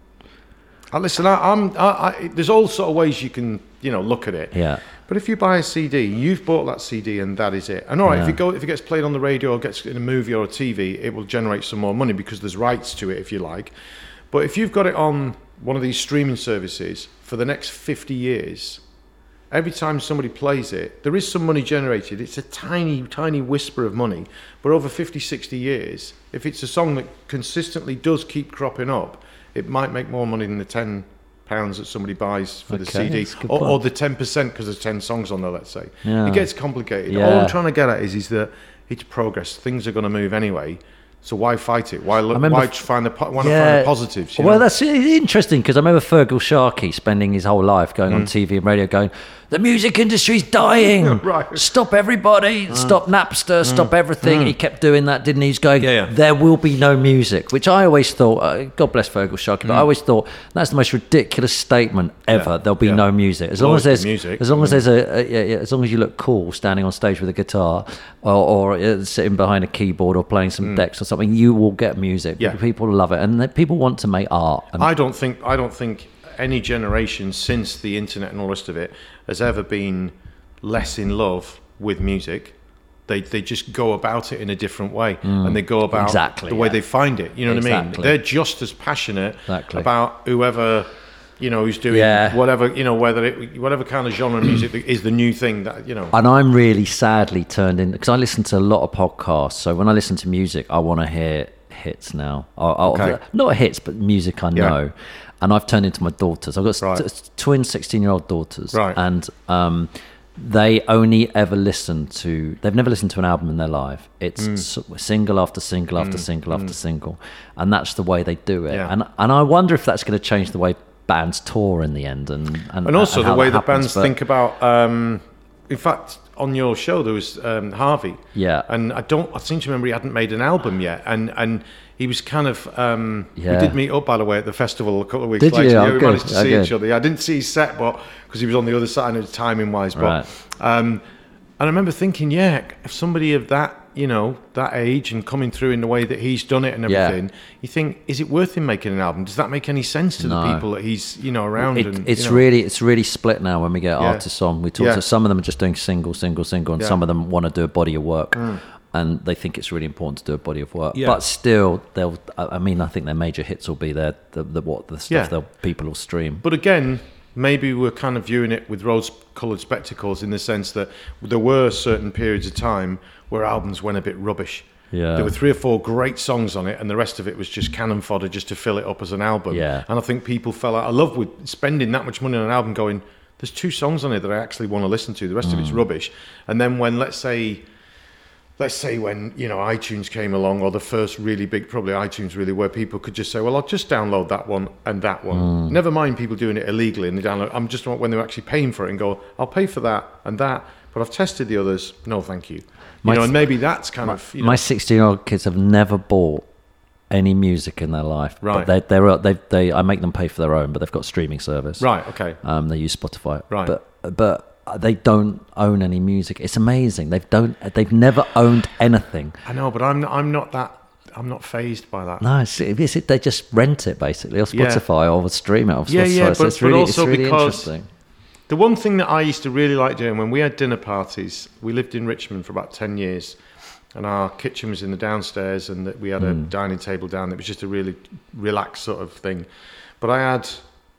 Uh, listen, I, I'm. I, I, there's all sort of ways you can, you know, look at it. Yeah. But if you buy a C D, you've bought that C D, and that is it. And all right, yeah. if it go, if it gets played on the radio or gets in a movie or a T V, it will generate some more money because there's rights to it, if you like. But if you've got it on one of these streaming services for the next fifty years, every time somebody plays it, there is some money generated. It's a tiny, tiny whisper of money. But over fifty, sixty years, if it's a song that consistently does keep cropping up, it might make more money than the ten pounds that somebody buys for okay, the C D, or, or the ten percent because there's ten songs on there. Let's say yeah. it gets complicated. Yeah. All I'm trying to get at is, is that it's progress. Things are going to move anyway. So why fight it? Why look? Why f- find the why yeah. find the positives? You well, know? that's interesting because I remember Fergal Sharkey spending his whole life going mm. on T V and radio, going, "The music industry's dying. Right. Stop everybody. Mm. Stop Napster. Mm. Stop everything." Mm. He kept doing that, didn't he? He's going, yeah, yeah. "There will be no music," which I always thought. Uh, God bless Fergal Sharkey, but mm. I always thought that's the most ridiculous statement ever. Yeah. There'll be yeah. no music as long as there's music. as long mm. as there's a, a yeah, yeah, as long as you look cool standing on stage with a guitar or, or uh, sitting behind a keyboard or playing some mm. decks or something, you will get music. Yeah. People love it, and people want to make art. And I don't think I don't think any generation since the internet and all the rest of it has ever been less in love with music. They they just go about it in a different way, mm. and they go about exactly, the way yeah. they find it. You know exactly. what I mean? They're just as passionate exactly. about whoever, you know, who's doing yeah. whatever, you know, whether it whatever kind of genre of music is the new thing that, you know. And I'm really sadly turned in because I listen to a lot of podcasts. So when I listen to music, I want to hear hits now. I, I, okay. Not hits, but music I know. Yeah. And I've turned into my daughters. I've got right. t- twin sixteen-year-old daughters, right. and um, they only ever listen to. They've never listened to an album in their life. It's mm. single after single after mm. single after mm. single, and that's the way they do it. Yeah. And and I wonder if that's going to change the way bands tour in the end, and and, and also and the way that the happens, bands but, think about. Um, in fact, on your show there was um, Harvey. Yeah. And I don't. I seem to remember he hadn't made an album yet, and and. He was kind of. Um, yeah. We did meet up, by the way, at the festival a couple of weeks did later. You? Yeah, oh, we good. managed to oh, see good. each other. Yeah, I didn't see his set, but because he was on the other side, and it was timing wise. But right. um, and I remember thinking, yeah, if somebody of that, you know, that age and coming through in the way that he's done it and everything, yeah. you think, is it worth him making an album? Does that make any sense to no. the people that he's, you know, around? It, and it's you know, really, it's really split now when we get yeah. artists on. We talk yeah. to some of them are just doing single, single, single, and yeah. some of them want to do a body of work. Mm. And they think it's really important to do a body of work, yeah. but still, they'll. I mean, I think their major hits will be their the, the what the stuff yeah. they'll people will stream. But again, maybe we're kind of viewing it with rose-coloured spectacles in the sense that there were certain periods of time where albums went a bit rubbish. Yeah, there were three or four great songs on it, and the rest of it was just cannon fodder just to fill it up as an album. Yeah, and I think people fell out of love with spending that much money on an album, going, "There's two songs on it that I actually want to listen to. The rest mm. of it's rubbish." And then when let's say. Let's say when, you know, iTunes came along, or the first really big, probably iTunes really, where people could just say, well, I'll just download that one and that one. Mm. Never mind people doing it illegally and they download. I'm just when they're actually paying for it and go, I'll pay for that and that, but I've tested the others. No, thank you. You my, know, and maybe that's kind my, of, you know. My sixteen-year-old kids have never bought any music in their life. Right. But they, they're, they, they, I make them pay for their own, but they've got streaming service. Right, okay. Um, they use Spotify. Right. But, but, they don't own any music. It's amazing. They've don't. They've never owned anything. I know, but I'm. I'm not that. I'm not fazed by that. No, it's, it's, it, they just rent it basically, or Spotify, yeah. or stream it off Spotify. Yeah, yeah. So but, it's really, but also it's really because interesting. The one thing that I used to really like doing when we had dinner parties, we lived in Richmond for about ten years, and our kitchen was in the downstairs, and we had a mm. dining table down. It was just a really relaxed sort of thing. But I had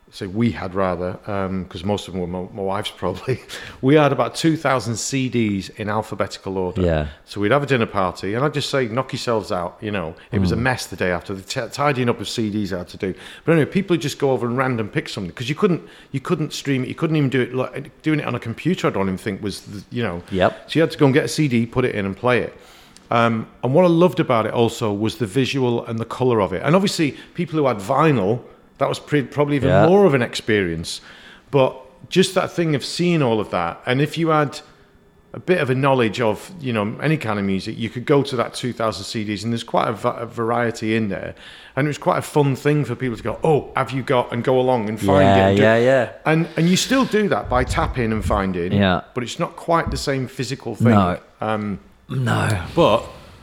say we had rather, because um, most of them were my, my wife's probably, we had about two thousand C Ds in alphabetical order. Yeah. So we'd have a dinner party, and I'd just say, knock yourselves out, you know. It mm. was a mess the day after, the t- tidying up of C Ds I had to do. But anyway, people would just go over and random pick something, because you couldn't you couldn't stream it, you couldn't even do it, like, doing it on a computer I don't even think was, the, you know. Yep. So you had to go and get a C D, put it in and play it. Um, and what I loved about it also was the visual and the colour of it. And obviously, people who had vinyl, that was pre- probably even yeah. more of an experience. But just that thing of seeing all of that, and if you had a bit of a knowledge of, you know, any kind of music, you could go to that two thousand C Ds, and there's quite a, va- a variety in there. And it was quite a fun thing for people to go, oh, have you got, and go along and find yeah, it. And yeah, do, yeah. And and you still do that by tapping and finding, yeah. but it's not quite the same physical thing. No. Um, no. But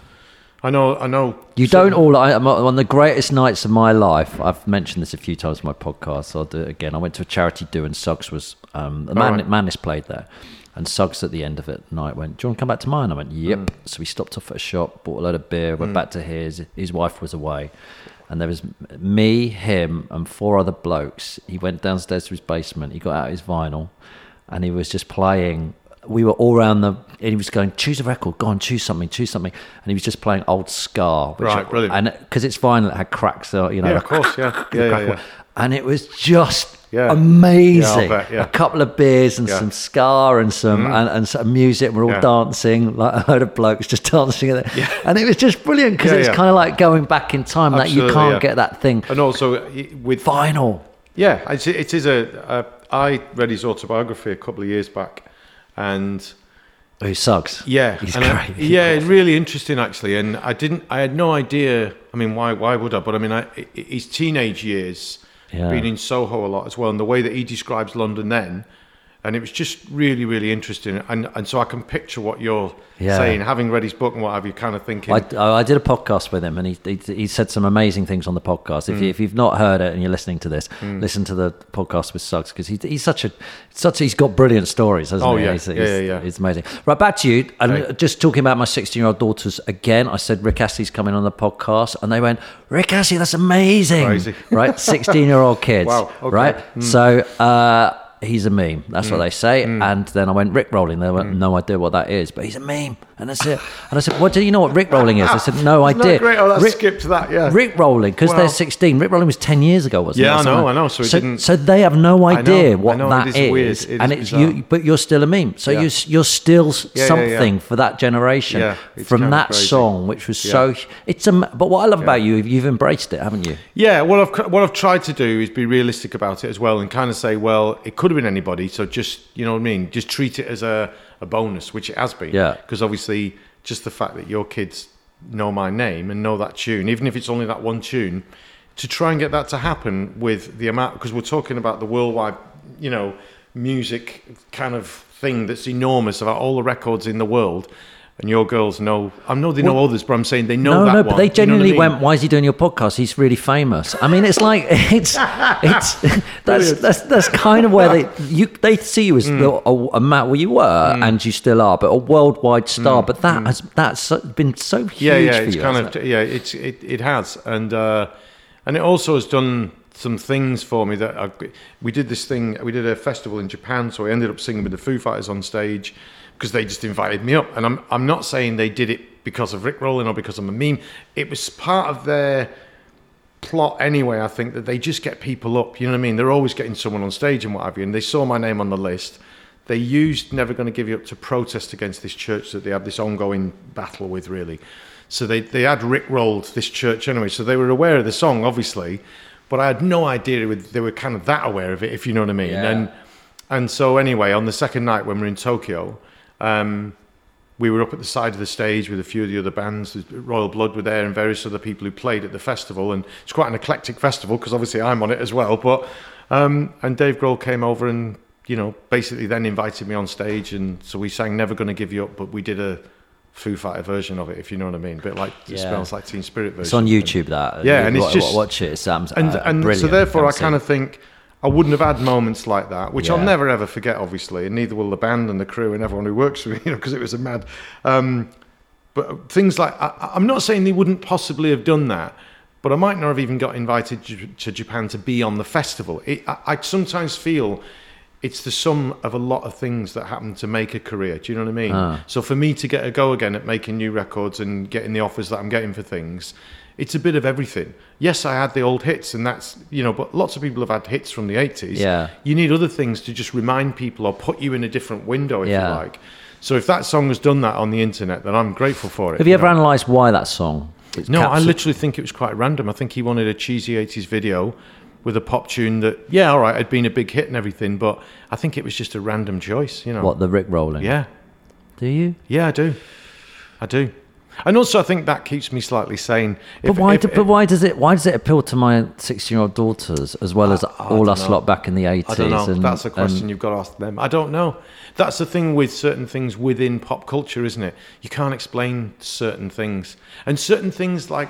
I know, I know. You don't all. I, I'm on the greatest nights of my life. I've mentioned this a few times in my podcast, so I'll do it again. I went to a charity do, and Suggs was um, the man. right. Manis played there, and Suggs at the end of it night went, "Do you want to come back to mine?" I went, "Yep." Mm. So we stopped off at a shop, bought a load of beer, went mm. back to his. His wife was away, and there was me, him, and four other blokes. He went downstairs to his basement. He got out his vinyl, and he was just playing. We were all around the, and he was going, choose a record, go on, choose something, choose something. And he was just playing old Scar. Which right, brilliant. And because it's vinyl, it had cracks, so, you know. Yeah, of course, yeah. yeah, yeah, yeah. And it was just yeah. amazing. Yeah, bet, yeah. A couple of beers and yeah. some Scar and some mm. and, and some music. We're all yeah. dancing, like a load of blokes just dancing. At it. Yeah. And it was just brilliant because yeah, it's yeah. kind of like going back in time. Absolutely, that you can't yeah. get that thing. And also with vinyl. Yeah, it, it is a, a. I read his autobiography a couple of years back. And oh, he sucks. Yeah, he's and great. I, yeah, it's really interesting actually. And I didn't, I had no idea. I mean, why? Why would I? But I mean, I, his teenage years, yeah. being in Soho a lot as well, and the way that he describes London then, and it was just really, really interesting. And and so I can picture what you're yeah. saying, having read his book and what have you, kind of thinking. I, I did a podcast with him, and he, he he said some amazing things on the podcast. If mm. you, if you've not heard it and you're listening to this, mm. listen to the podcast with Suggs, because he, he's such a such he's got brilliant stories, hasn't oh, he? Yeah. He's, yeah, he's, yeah, yeah. It's amazing. Right, back to you. And hey. just talking about my sixteen-year-old daughters again. I said Rick Astley's coming on the podcast, and they went, Rick Astley, that's amazing. Crazy. Right, sixteen-year-old kids. Wow. Okay. Right. Mm. So. Uh, He's a meme. That's mm. what they say. Mm. And then I went Rick rolling. They went, mm. no idea what that is, but he's a meme. And that's it. And I said, what do you know what Rick rolling is? I said, no idea. Great. Oh, Rick, skipped that. Yeah. Rick rolling because well, they're sixteen. Rick rolling was ten years ago, wasn't yeah, it? Yeah, I know. I know. So, it so, didn't... so they have no idea I know, what I know, that it is. is. Weird. It and is it's you, but you're still a meme. So yeah. you're you're still yeah, something yeah, yeah. for that generation yeah, from that song, which was yeah. so. It's a. But what I love yeah. about you, you've embraced it, haven't you? Yeah. What I've what I've tried to do is be realistic about it as well, and kind of say, well, it could have been anybody. So just, you know what I mean, just treat it as a, a bonus, which it has been. Yeah. Because obviously, just the fact that your kids know my name and know that tune, even if it's only that one tune, to try and get that to happen with the amount, because we're talking about the worldwide, you know, music kind of thing that's enormous about all the records in the world. And your girls know, I know they know well, others, but I'm saying they know no, that no, one. but they genuinely you know I mean? went, why is he doing your podcast? He's really famous. I mean, it's like, it's, it's, that's, that's, that's kind of where they, you, they see you as mm. the, a, a Matt, well, you were, mm. and you still are, but a worldwide star. Mm. But that mm. has, that's been so huge yeah, yeah, for it's you. Kind of, it? Yeah, it's, it, it has. And, uh, and it also has done some things for me that I've, we did this thing, we did a festival in Japan, so I ended up singing with the Foo Fighters on stage, because they just invited me up. And I'm I'm not saying they did it because of Rick rolling or because I'm a meme. It was part of their plot anyway, I think, that they just get people up. You know what I mean? They're always getting someone on stage and what have you. And they saw my name on the list. They used Never Gonna Give You Up to protest against this church that they had this ongoing battle with, really. So they, they had Rick rolled this church anyway. So they were aware of the song, obviously. But I had no idea they were kind of that aware of it, if you know what I mean. Yeah. And, and so anyway, on the second night when we were in Tokyo, Um, we were up at the side of the stage with a few of the other bands. Royal Blood were there and various other people who played at the festival. And it's quite an eclectic festival because obviously I'm on it as well. But um, and Dave Grohl came over and, you know, basically then invited me on stage. And so we sang Never Gonna Give You Up, but we did a Foo Fighter version of it, if you know what I mean. A bit like yeah. It Smells Like Teen Spirit version. It's on YouTube, that. Yeah, you, and it's just... Watch it. It's um, and, uh, and brilliant. so therefore I kind of think... I wouldn't have had moments like that, which yeah. I'll never ever forget, obviously, and neither will the band and the crew and everyone who works with me, you know, because it was a mad. Um, but things like I, I'm not saying they wouldn't possibly have done that, but I might not have even got invited to, to Japan to be on the festival. It, I, I sometimes feel it's the sum of a lot of things that happen to make a career. Do you know what I mean? Ah. So for me to get a go again at making new records and getting the offers that I'm getting for things, it's a bit of everything. Yes, I had the old hits, and that's, you know, but lots of people have had hits from the eighties. Yeah. You need other things to just remind people or put you in a different window, if Yeah. you like. So if that song has done that on the internet, then I'm grateful for it. Have you ever know? analysed why that song? It's No, I captured- literally think it was quite random. I think he wanted a cheesy eighties video with a pop tune that, yeah, all right, had been a big hit and everything, but I think it was just a random choice, you know. What, the Rick rolling? Yeah. Do you? Yeah, I do. I do. And also I think that keeps me slightly sane. But If- why? if- do, but why does it? Why does it appeal to my sixteen-year-old daughters as well as I all don't us know. lot back in the eighties? I don't know. And, That's a question and- you've got to ask them. I don't know. That's the thing with certain things within pop culture, isn't it? You can't explain certain things. And certain things like...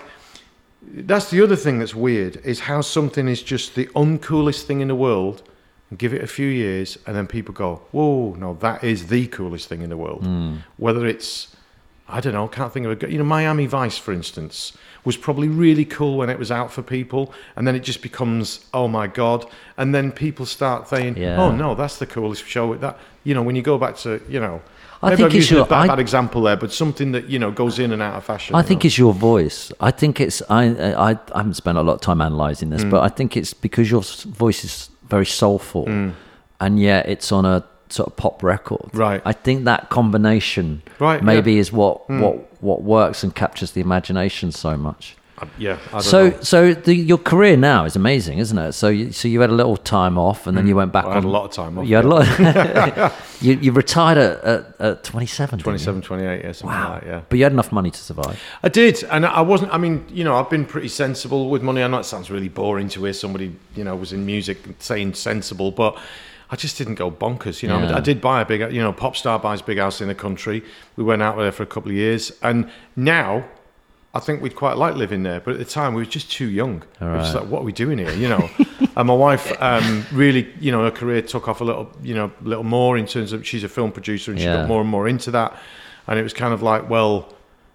That's the other thing that's weird, is how something is just the uncoolest thing in the world, and give it a few years, and then people go, whoa, no, that is the coolest thing in the world. Hmm. Whether it's... I don't know, can't think of a... You know, Miami Vice, for instance, was probably really cool when it was out for people, and then it just becomes, oh my God, and then people start saying, Yeah. oh no, that's the coolest show. That, you know, when you go back to, you know... I maybe think I've it's used a your- bad, I- bad example there, but something that, you know, goes in and out of fashion. I you think know? it's your voice. I think it's. I. I, I haven't spent a lot of time analysing Mm. this, but I think it's because your s- voice is very soulful, and yet it's on a sort of pop record. Right. I think that combination, Right, maybe yeah. is what what what works and captures the imagination so much. Uh, yeah, I don't So, know. so the, your career now is amazing, isn't it? So, you, so you had a little time off, and then you went back. Mm. I had on, a lot of time off, You had a lot. you, you retired at, at, at twenty-seven. didn't you? twenty-seven, twenty-eight, yeah, something Wow. like that, yeah. But you had enough money to survive. I did, and I wasn't. I mean, you know, I've been pretty sensible with money. I know it sounds really boring to hear somebody, you know, was in music saying sensible, but I just didn't go bonkers. You know, I, mean, Yeah. I did buy a big, you know, pop star buys a big house in the country. We went out there for a couple of years, and now I think we'd quite like living there. But at the time, we were just too young. We were just Right. like, what are we doing here? You know. And my wife um, really, you know, her career took off a little, you know, a little more in terms of she's a film producer, and she Yeah. got more and more into that. And it was kind of like, well,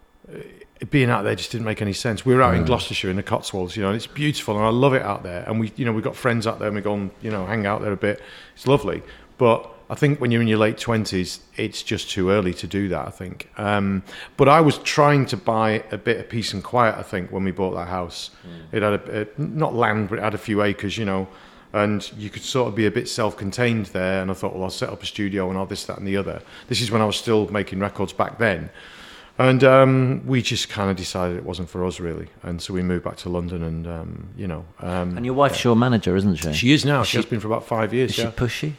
being out there just didn't make any sense. We were out in Gloucestershire in the Cotswolds, you know, and it's beautiful, and I love it out there. And we, you know, we've got friends out there, and we go and, you know, hang out there a bit. It's lovely. But I think when you're in your late twenties, it's just too early to do that, I think. Um, but I was trying to buy a bit of peace and quiet, I think, when we bought that house. Mm. It had a, a, not land, but it had a few acres, you know, and you could sort of be a bit self-contained there. And I thought, well, I'll set up a studio and all this, that, and the other. This is when I was still making records back then. And um, we just kind of decided it wasn't for us, really. And so we moved back to London, and, um, you know. Um, And your wife's your manager, isn't she? she is now. Is She she- has been for about five years, Is yeah. she pushy?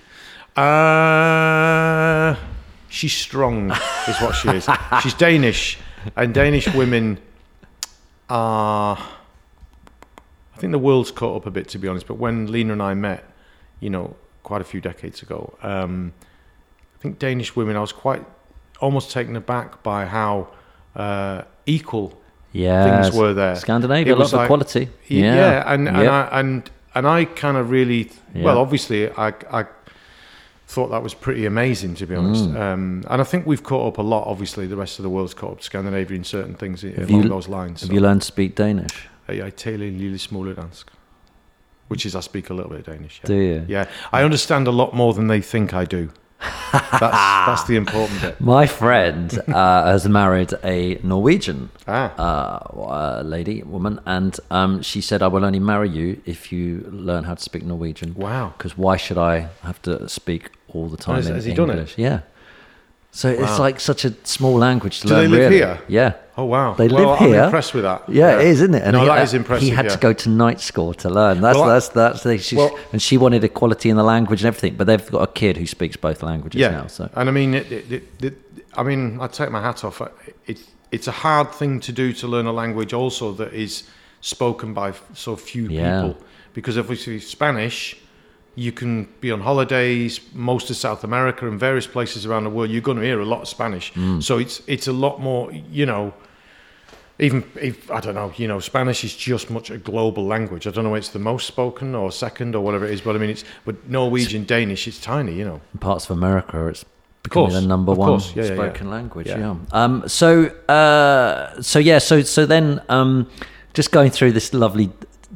Uh, she's strong, is what she is. She's Danish, and Danish women are... I think the world's caught up a bit, to be honest, but when Lena and I met, you know, quite a few decades ago, um, I think Danish women, I was quite almost taken aback by how uh, equal Yeah, things were there. Scandinavia, It a lot was of like- equality. Yeah, Yeah, and and Yep. I and and I kind of really Yeah. well, obviously, I I thought that was pretty amazing, to be honest. Mm. Um, and I think we've caught up a lot. Obviously, the rest of the world's caught up to Scandinavia in certain things Have along you- those lines. Have you learned to speak Danish? Jeg taler en lille smule dansk, which is I speak a little bit of Danish. Yeah. Do you? Yeah, I understand a lot more than they think I do. That's that's the important bit. My friend uh, has married a Norwegian Ah. uh, uh, lady, woman, and um, she said, I will only marry you if you learn how to speak Norwegian. Wow. Because why should I have to speak all the time has- in has he English? done it? Yeah. So it's Wow. like such a small language to Do learn. they live really. here? Yeah. Oh wow! They well, live I'm here. impressed with that. Yeah, it is, isn't it? And no, he, that uh, is impressive. He had yeah. to go to night school to learn. That's Well, I- that's that's the, she's, well- and she wanted equality in the language and everything. But they've got a kid who speaks both languages Yeah, now. So and I mean, it, it, it, it, I mean, I take my hat off. It's it's a hard thing to do to learn a language also that is spoken by so few Yeah. people. Because obviously Spanish, you can be on holidays, most of South America and various places around the world. You're going to hear a lot of Spanish, so it's it's a lot more. You know, even if I don't know, you know, Spanish is just much a global language. I don't know if it's the most spoken or second or whatever it is, but I mean, it's but Norwegian, Danish, it's tiny. You know. in parts of America, it's becoming course, the number of one course. Yeah, yeah, yeah. spoken language. Yeah. Yeah. Um. So. Uh. So yeah. So so then. Um. just going through this lovely.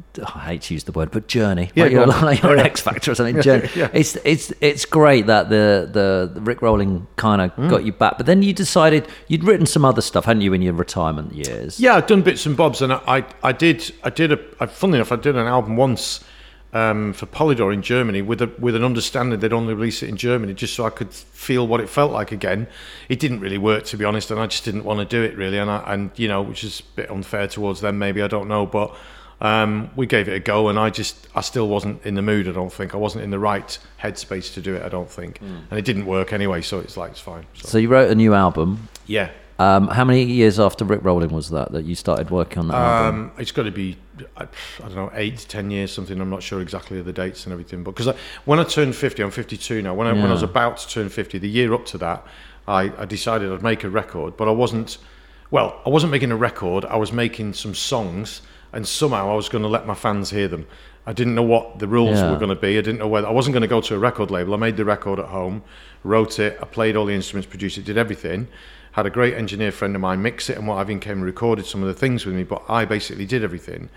I hate to use the word, but journey. Yeah, like you're, go on. like you're an Yeah. X Factor or something. Journey. Yeah. It's it's it's great that the the, the Rick Rolling kind of Mm. got you back, but then you decided you'd written some other stuff, hadn't you, in your retirement years? Yeah, I've done bits and bobs, and I, I, I did, I did a, I, funnily enough, I did an album once um, for Polydor in Germany with a, with an understanding they'd only release it in Germany, just so I could feel what it felt like again. It didn't really work, to be honest, and I just didn't want to do it really, and I, and you know, which is a bit unfair towards them, maybe, I don't know, but um, we gave it a go, and I just, I still wasn't in the mood. I don't think I wasn't in the right headspace to do it. I don't think, mm. and it didn't work anyway, so it's like it's fine. So, So you wrote a new album. yeah. Um, how many years after Rick Rolling was that that you started working on that album? Um, it's got to be, I, I don't know, eight to ten years, something. I'm not sure exactly of the dates and everything. But because when I turned fifty, I'm fifty-two now. When I, Yeah. when I was about to turn fifty, the year up to that, I, I decided I'd make a record. But I wasn't, well, I wasn't making a record. I was making some songs, and somehow I was going to let my fans hear them. I didn't know what the rules Yeah. were going to be. I didn't know whether I wasn't going to go to a record label. I made the record at home, wrote it, I played all the instruments, produced it, did everything. Had a great engineer friend of mine mix it and what have you, came and recorded some of the things with me, but I basically did everything.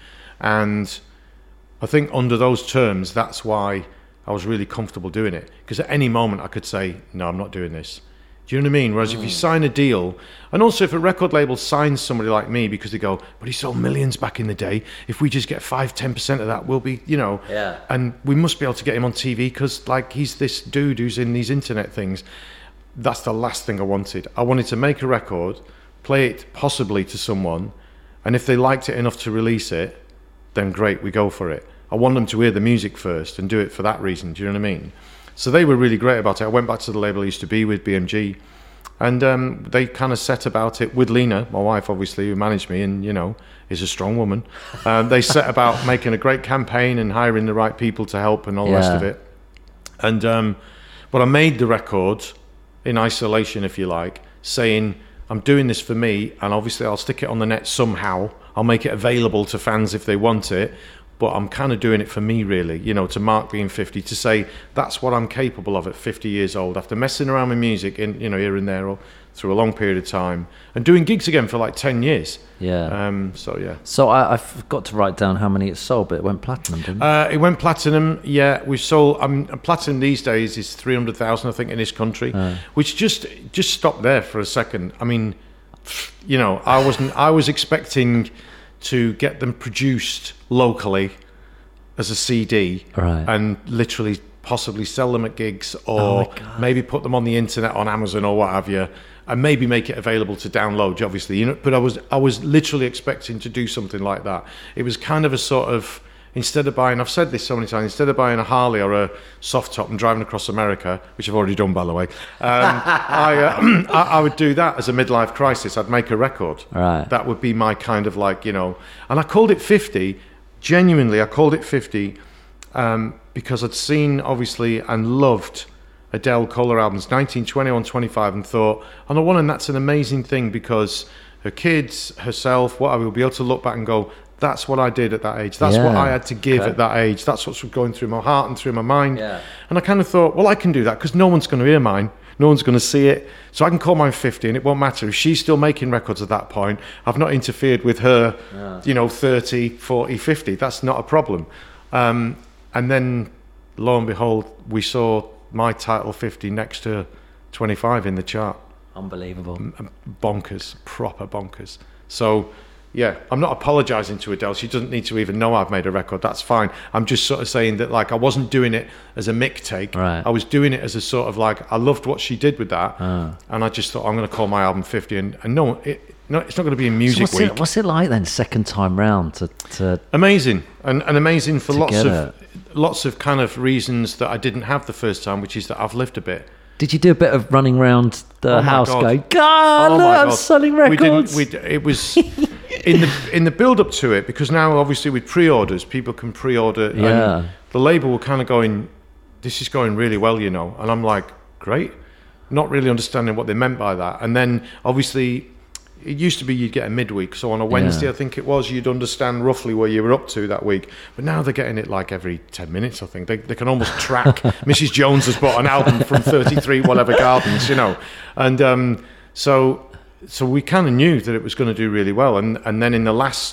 And I think under those terms, that's why I was really comfortable doing it. Because at any moment I could say, no, I'm not doing this. Do you know what I mean? Whereas mm. if you sign a deal, and also if a record label signs somebody like me because they go, but he sold millions back in the day, if we just get five, ten percent of that, we'll be, you know, Yeah. and we must be able to get him on T V because like he's this dude who's in these internet things. That's the last thing I wanted. I wanted to make a record, play it possibly to someone, and if they liked it enough to release it, then great, we go for it. I want them to hear the music first and do it for that reason. Do you know what I mean? So they were really great about it. I went back to the label I used to be with, B M G, and um, they kind of set about it with Lena, my wife, obviously, who managed me and, you know, is a strong woman. Um, they set about making a great campaign and hiring the right people to help and all the rest Yeah. of it. And um, but I made the record in isolation, if you like, saying, I'm doing this for me, and obviously I'll stick it on the net somehow. I'll make it available to fans if they want it, but I'm kind of doing it for me, really, you know, to mark being fifty, to say that's what I'm capable of at fifty years old, after messing around with music, in, you know, here and there, or through a long period of time, and doing gigs again for like ten years. Yeah. Um, so, yeah. So I, I forgot to write down how many it sold, but it went platinum, didn't it? Uh, it went platinum, yeah. We've sold, I mean, platinum these days is three hundred thousand, I think, in this country, Uh. which just just stopped there for a second. I mean, you know, I wasn't, I was expecting to get them produced locally as a C D, Right. and literally possibly sell them at gigs, Oh or my God. maybe put them on the internet on Amazon or what have you, and maybe make it available to download, obviously, you know. But I was I was literally expecting to do something like that. It was kind of a sort of, instead of buying, I've said this so many times, instead of buying a Harley or a soft top and driving across America, which I've already done, by the way, um, I, uh, I I would do that as a midlife crisis. I'd make a record. Right. That would be my kind of like, you know, and I called it fifty. Genuinely, I called it fifty um, because I'd seen, obviously, and loved Adele Kohler albums, nineteen, twenty-one, twenty-five, and thought, on the one hand, that's an amazing thing because her kids, herself, what I will be able to look back and go, that's what I did at that age. That's what Yeah. I had to give Okay. at that age. That's what's going through my heart and through my mind. Yeah. And I kind of thought, well, I can do that because no one's going to hear mine. No one's going to see it. So I can call mine fifty and it won't matter. If she's still making records at that point, I've not interfered with her, Yeah. you know, thirty, forty, fifty. That's not a problem. Um, and then, lo and behold, we saw my title fifty next to twenty-five in the chart. Unbelievable. Bonkers, proper bonkers. So, yeah, I'm not apologising to Adele. She doesn't need to even know I've made a record. That's fine. I'm just sort of saying that, like, I wasn't doing it as a Mick take. Right. I was doing it as a sort of like, I loved what she did with that, Ah. and I just thought I'm going to call my album fifty. And, and no, it, no, it's not going to be in Music So what's Week. it, what's it like then, second time round to, to Amazing, and, and amazing for To lots get of it. lots of kind of reasons that I didn't have the first time, which is that I've lived a bit. Did you do a bit of running around the Oh my house God. going, God, Oh look, my I'm God. selling We records? didn't. We, it was in the in the build up to it, because now obviously with pre-orders, people can pre-order. Yeah. And the label were kind of going, "This is going really well, you know," and I'm like, "Great," not really understanding what they meant by that. And then obviously, it used to be you'd get a midweek, so on a Wednesday, Yeah. I think it was, you'd understand roughly where you were up to that week. But now they're getting it like every ten minutes, I think. They they can almost track. Missus Jones has bought an album from thirty-three whatever Gardens, you know. And um, so so we kind of knew that it was going to do really well. And and then in the last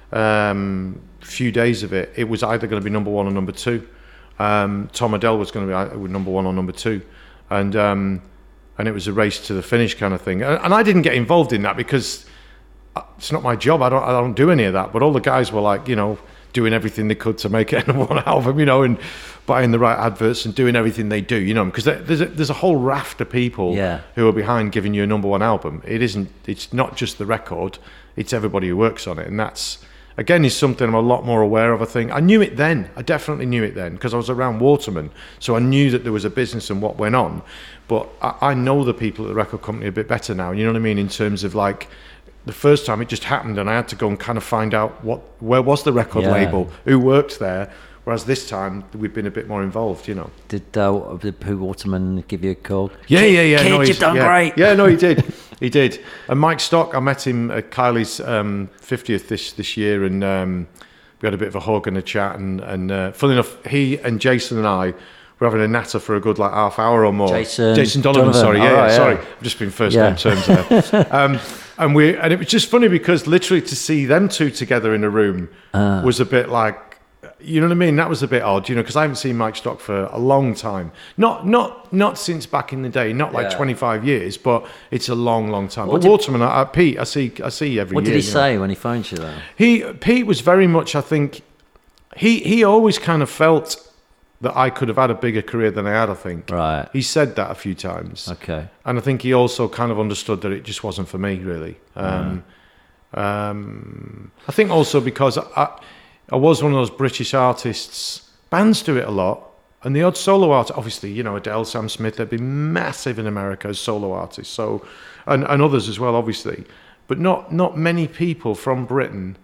um, few days of it, it was either going to be number one or number two. Um, Tom Odell was going to be number one or number two, and um, and it was a race to the finish kind of thing. And, and I didn't get involved in that because it's not my job. I don't I don't do any of that. But all the guys were like, you know, doing everything they could to make it a number one album, you know, and buying the right adverts and doing everything they do, you know, because there's a, there's a whole raft of people yeah. who are behind giving you a number one album. It isn't. It's not just the record. It's everybody who works on it, and that's. Again, is something I'm a lot more aware of, I think. I knew it then. I definitely knew it then because I was around Waterman. So I knew that there was a business and what went on. But I, I know the people at the record company a bit better now. You know what I mean? In terms of like, the first time it just happened and I had to go and kind of find out what where was the record yeah. label, who worked there. Whereas this time, we've been a bit more involved, you know. Did, uh, did Pooh Waterman give you a call? Yeah, yeah, yeah. Kid, no, you've done yeah. great. Yeah, no, he did. He did. And Mike Stock, I met him at Kylie's um, fiftieth this, this year, and um, we had a bit of a hug and a chat. And, and uh, funny enough, he and Jason and I were having a natter for a good like half hour or more. Jason, Jason Donovan, Donovan. sorry. Yeah, right, yeah, sorry. yeah. I've just been first Yeah. name terms there. um, and we and it was just funny because literally to see them two together in a room Uh. was a bit like, you know what I mean? That was a bit odd, you know, because I haven't seen Mike Stock for a long time. Not not not since back in the day, not like Yeah. twenty-five years, but it's a long, long time. What But did- Waterman, I, I, Pete, I see I see every What year. did he you know. say when he phoned you, though? He Pete was very much, I think, he he always kind of felt that I could have had a bigger career than I had, I think. Right. He said that a few times. Okay. And I think he also kind of understood that it just wasn't for me, really. Um, um, I think also because I, I was one of those British artists, bands do it a lot, and the odd solo artist, obviously, you know, Adele, Sam Smith, they've been massive in America as solo artists, so, and, and others as well, obviously. But not, not many people from Britain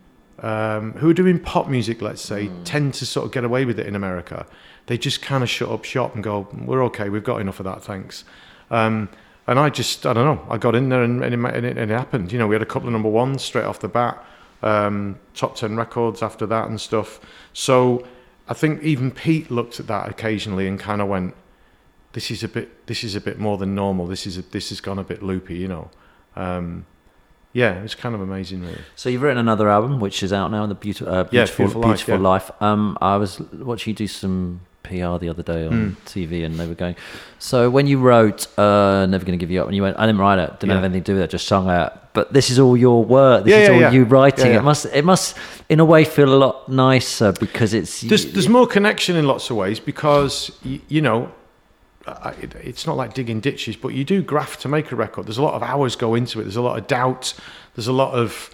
um, who are doing pop music, let's say, mm. tend to sort of get away with it in America. They just kind of shut up shop and go, we're okay, we've got enough of that, thanks. Um, and I just, I don't know, I got in there and, and, it, and, it, and it happened. You know, we had a couple of number ones straight off the bat, um, top ten records after that and stuff. So I think even Pete looked at that occasionally and kind of went, this is a bit, this is a bit more than normal. This is, a, this has gone a bit loopy, you know. Um, Yeah, it was kind of amazing, really. So you've written another album, which is out now, the Beautiful, uh, Yeah, Beautiful, Beautiful Life, Beautiful yeah. Life. Um, I was watching you do some P R the other day on Mm. T V, and they were going. So when you wrote uh, "Never Gonna Give You Up," and you went, "I didn't write it, didn't Yeah. have anything to do with it, just sung it." But this is all your work. This Yeah, is yeah, all yeah. you writing. Yeah, yeah. It must, it must, in a way, feel a lot nicer because it's. There's, there's more connection in lots of ways because, you, you know, I, it, it's not like digging ditches, but you do graft to make a record. There's a lot of hours go into it. There's a lot of doubt. There's a lot of,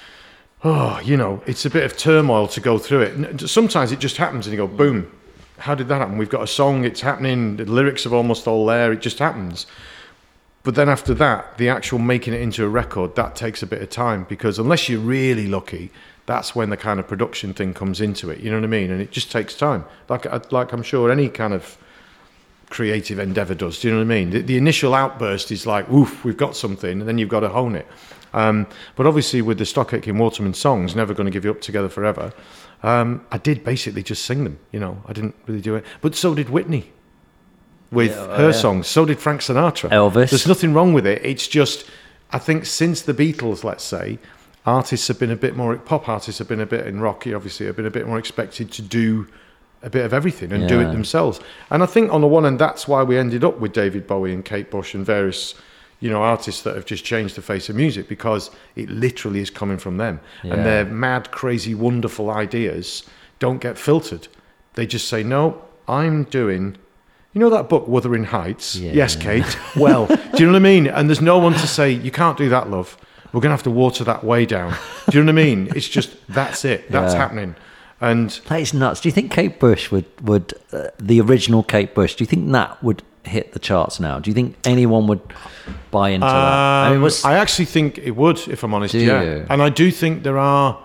oh, you know, it's a bit of turmoil to go through it. And sometimes it just happens and you go, boom, how did that happen? We've got a song, it's happening, the lyrics are almost all there, it just happens. But then after that, the actual making it into a record, that takes a bit of time because unless you're really lucky, that's when the kind of production thing comes into it. You know what I mean? And it just takes time. Like, like I'm sure any kind of creative endeavour does. Do you know what I mean? The, the initial outburst is like, oof, we've got something, and then you've got to hone it. Um, but obviously with the Stock Aitken Waterman songs, Never Gonna Give You Up, Together Forever, um, I did basically just sing them, you know. I didn't really do it. But so did Whitney with Yeah, oh, her yeah. songs. So did Frank Sinatra. Elvis. There's nothing wrong with it. It's just, I think since the Beatles, let's say, artists have been a bit more, pop artists have been a bit, in rock obviously, have been a bit more expected to do a bit of everything and do Yeah. it themselves. And I think on the one hand, that's why we ended up with David Bowie and Kate Bush and various, you know, artists that have just changed the face of music because it literally is coming from them. Yeah. And their mad, crazy, wonderful ideas don't get filtered. They just say, no, I'm doing... You know that book, Wuthering Heights? Yeah. Yes, Kate. Well, do you know what I mean? And there's no one to say, you can't do that, love. We're going to have to water that way down. Do you know what I mean? It's just, that's it. That's Yeah. happening. And That is nuts. Do you think Kate Bush would, would uh, the original Kate Bush, do you think that would hit the charts now? Do you think anyone would buy into that? I mean, Um, was, I actually think it would, if I'm honest. Do yeah, you? and I do think there are.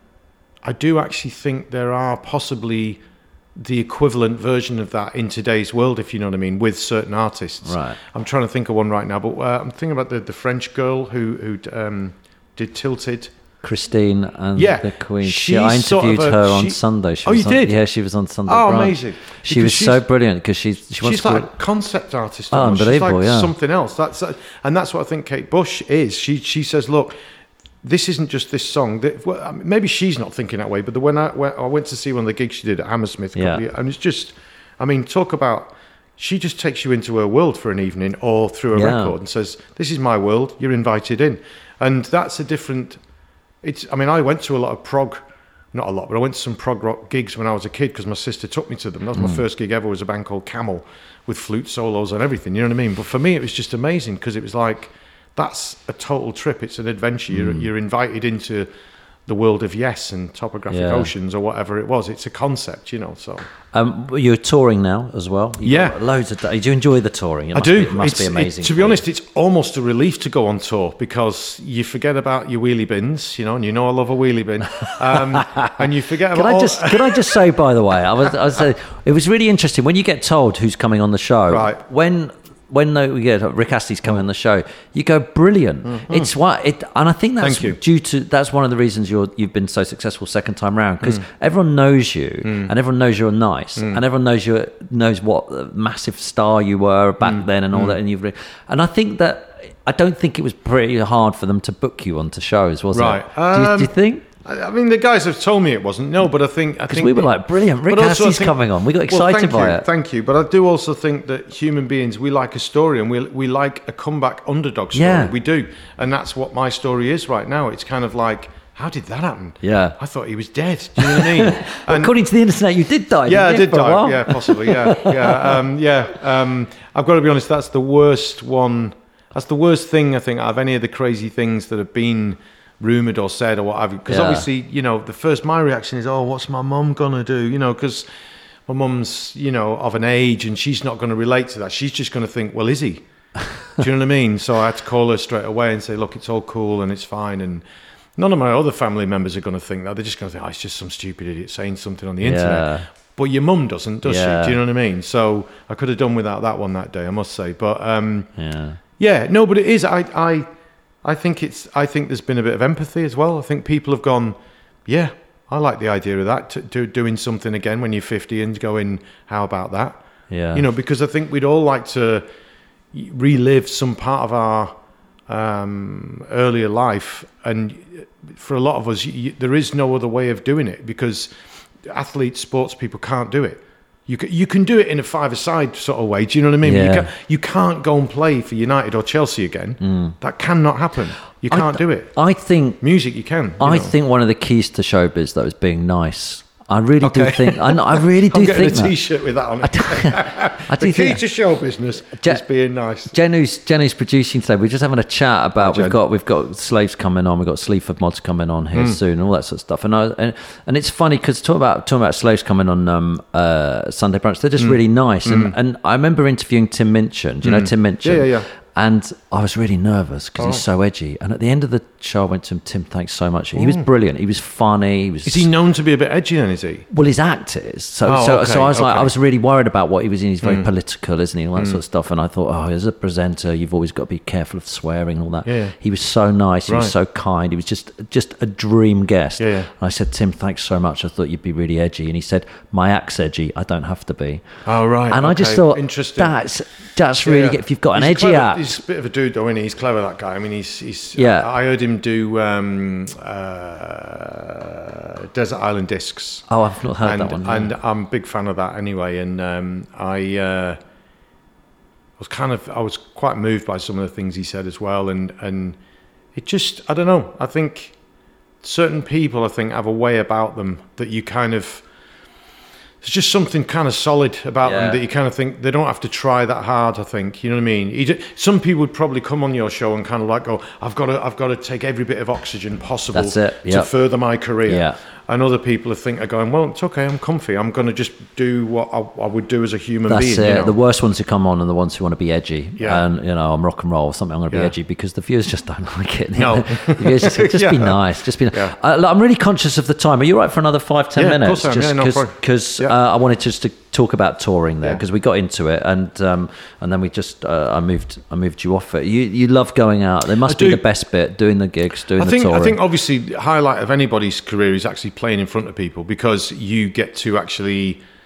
I do actually think there are possibly the equivalent version of that in today's world, if you know what I mean, with certain artists. Right. I'm trying to think of one right now, but uh, I'm thinking about the the French girl who who um, did Tilted. Christine and Yeah, the Queen. She, she's I sort of interviewed a- her on she- Sunday. She Oh, was you on, did? Yeah, she was on Sunday. Oh, Brunch. amazing. She Because was she's- so brilliant because she's she wants She's like to. a concept artist. Oh, almost. unbelievable, She's like yeah. something else. That's uh, and that's what I think Kate Bush is. She she says, look, this isn't just this song. That, well, I mean, maybe she's not thinking that way, but the, when, I, when I went to see one of the gigs she did at Hammersmith, Yeah. years, and it's just, I mean, talk about, she just takes you into her world for an evening or through a Yeah. record and says, this is my world, you're invited in. And that's a different, it's, I mean, I went to a lot of prog, not a lot, but I went to some prog rock gigs when I was a kid because my sister took me to them. That was my Mm. first gig ever, was a band called Camel with flute solos and everything, you know what I mean? But for me, it was just amazing because it was like, that's a total trip. It's an adventure. You're, Mm. you're invited into the world of Yes and Topographic Yeah. Oceans or whatever it was. It's a concept, you know, so... Um, you're touring now as well. You've Yeah. got loads of. Do you enjoy the touring? It I must do. Be, it must it's, be it- amazing. to for be you. honest, it's almost a relief to go on tour because you forget about your wheelie bins, you know, and you know I love a wheelie bin, um, and you forget Can about. I all- just can I just say, by the way, I was I was uh, it was really interesting when you get told who's coming on the show. Right. When when they, we get Rick Astley's coming on the show, you go brilliant. It's what it, and I think that's Thank you. due to that's one of the reasons you're you've been so successful second time round because everyone knows you and everyone knows you're nice and everyone knows you knows what a massive star you were back then and all that and you've re- and I think that I don't think it was pretty hard for them to book you onto shows, was Right. it? Do you, do you Um, think? I I mean, the guys have told me it wasn't. No, but I think I Because think we were like, brilliant, Rick but also I Astley's think- coming on. We got Well, excited thank by you, it. Thank you, but I do also think that human beings, we like a story, and we we like a comeback underdog story. Yeah. We do, and that's what my story is right now. It's kind of like, how did that happen? Yeah. I thought he was dead. Do you know what I mean? And- According to the internet, you did die. yeah, I didn't you, did for a die. while? Yeah, possibly. Yeah, yeah, um, yeah. Um, I've got to be honest. That's the worst one. That's the worst thing I think out of any of the crazy things that have been rumored or said or what have you. Because Yeah. obviously, you know, the first my reaction is, oh, what's my mum gonna do? You know, because my mum's, you know, of an age and she's not going to relate to that. She's just going to think, well, is he? Do you know what I mean? So I had to call her straight away and say, look, it's all cool and it's fine. And none of my other family members are going to think that. They're just going to think, oh, it's just some stupid idiot saying something on the internet. Yeah. But your mum doesn't, does Yeah. she? Do you know what I mean? So I could have done without that one that day, I must say. But um, Yeah. yeah, no, but it is. I, I, I think it's. I think there's been a bit of empathy as well. I think people have gone, yeah, I like the idea of that. To, to doing something again when you're fifty and going, how about that? Yeah. You know, because I think we'd all like to relive some part of our um, earlier life, and for a lot of us, you, there is no other way of doing it because athletes, sports people can't do it. You can, you can do it in a five-a-side sort of way. Do you know what I mean? Yeah. You, can, you can't go and play for United or Chelsea again. That cannot happen. You I can't th- do it. I think Music, you can. you I know. think one of the keys to showbiz though is being nice. I really do Okay. think. I, I really do I'm getting think a that. T-shirt with that on it. I do The key think. to show business Je- is being nice. Jen who's, Jen who's producing today, we're just having a chat about Hi, we've Jen. got we've got slaves coming on, we've got Sleaford mods coming on here soon, and all that sort of stuff. And I and, and it's funny because talking about talking about slaves coming on um, uh, Sunday brunch, they're just really nice. And and I remember interviewing Tim Minchin. Do you know Tim Minchin? Yeah, yeah, yeah. And I was really nervous because he's so edgy. And at the end of the show, I went to him, Tim, thanks so much. He was brilliant. He was funny. He was. Is he known to be a bit edgy then, is he? Well, his act is. So, Oh, so, okay, so I was like, okay. I was really worried about what he was in. He's very political, isn't he? All that sort of stuff. And I thought, oh, as a presenter, you've always got to be careful of swearing and all that. Yeah. He was so nice. He was Right. so kind. He was just, just a dream guest. Yeah, yeah. And I said, Tim, thanks so much. I thought you'd be really edgy. And he said, my act's edgy. I don't have to be. Oh, right. And I just okay. thought, Interesting. that's that's really Yeah. good. If you've got an He's edgy clever. act. He's a bit of a dude, though, isn't he? He's clever, that guy. I mean, he's. he's Yeah. I heard him do um, uh, Desert Island Discs. Oh, I've not heard and, that one. And I'm a big fan of that anyway. And um, I uh, was kind of, I was quite moved by some of the things he said as well. And, and it just, I don't know. I think certain people, I think, have a way about them that you kind of, there's just something kind of solid about Yeah. them that you kind of think they don't have to try that hard. I think, you know what I mean. You ju- some people would probably come on your show and kind of like go, "I've got to, I've got to take every bit of oxygen possible That's it, to yep. further my career." Yeah. And other people I think are going, "Well, it's okay. I'm comfy. I'm going to just do what I, I would do as a human That's being." it. You know? The worst ones who come on are the ones who want to be edgy. Yeah. And, you know, I'm rock and roll or something. I'm going to be Yeah. edgy because the viewers just don't like it. No. The viewers just, say, just be Yeah. nice. Just be. Yeah. Uh, look, I'm really conscious of the time. Are you all right for another five, ten Yeah, of minutes? course I am. Just Yeah, no problem. because Yeah. uh, I wanted just to talk about touring there Yeah. because we got into it and um, and then we just uh, I moved I moved you off it. You you love going out. There must I be do. the best bit, doing the gigs, doing I the think touring. I think obviously the highlight of anybody's career is actually playing in front of people because you get to actually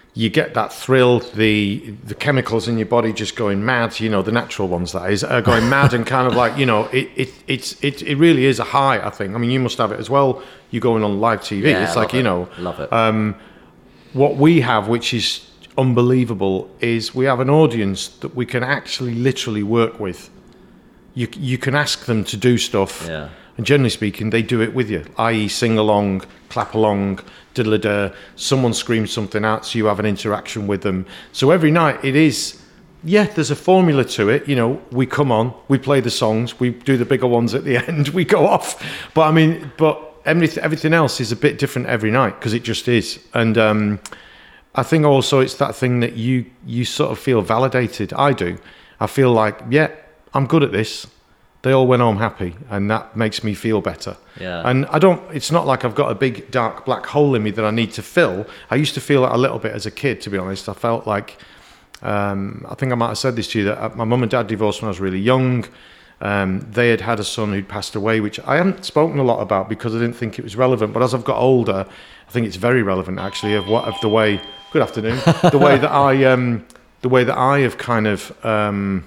you get that thrill, the the chemicals in your body just going mad, you know, the natural ones that is, are going mad and kind of like, you know, it it it's it, it really is a high, I think. I mean, you must have it as well. You going on live T V. Yeah, it's like, it. you know, love it. Um, what we have, which is unbelievable, is we have an audience that we can actually literally work with. You you can ask them to do stuff. Yeah. And generally speaking, they do it with you, that is sing along, clap along, diddle-a-da, someone screams something out, so you have an interaction with them. So every night it is, yeah, there's a formula to it. You know, we come on, we play the songs, we do the bigger ones at the end, we go off. But I mean, but everything, everything else is a bit different every night, because it just is. And um, I think also it's that thing that you, you sort of feel validated. I do. I feel like, yeah, I'm good at this. They all went home happy, and that makes me feel better. Yeah. And I don't, it's not like I've got a big dark black hole in me that I need to fill. I used to feel that a little bit as a kid, to be honest. I felt like, um, I think I might have said this to you, that my mum and dad divorced when I was really young. Um, they had had a son who'd passed away, which I hadn't spoken a lot about because I didn't think it was relevant. But as I've got older, I think it's very relevant, actually, of what, of the way, good afternoon, the way that I, um, the way that I have kind of, um,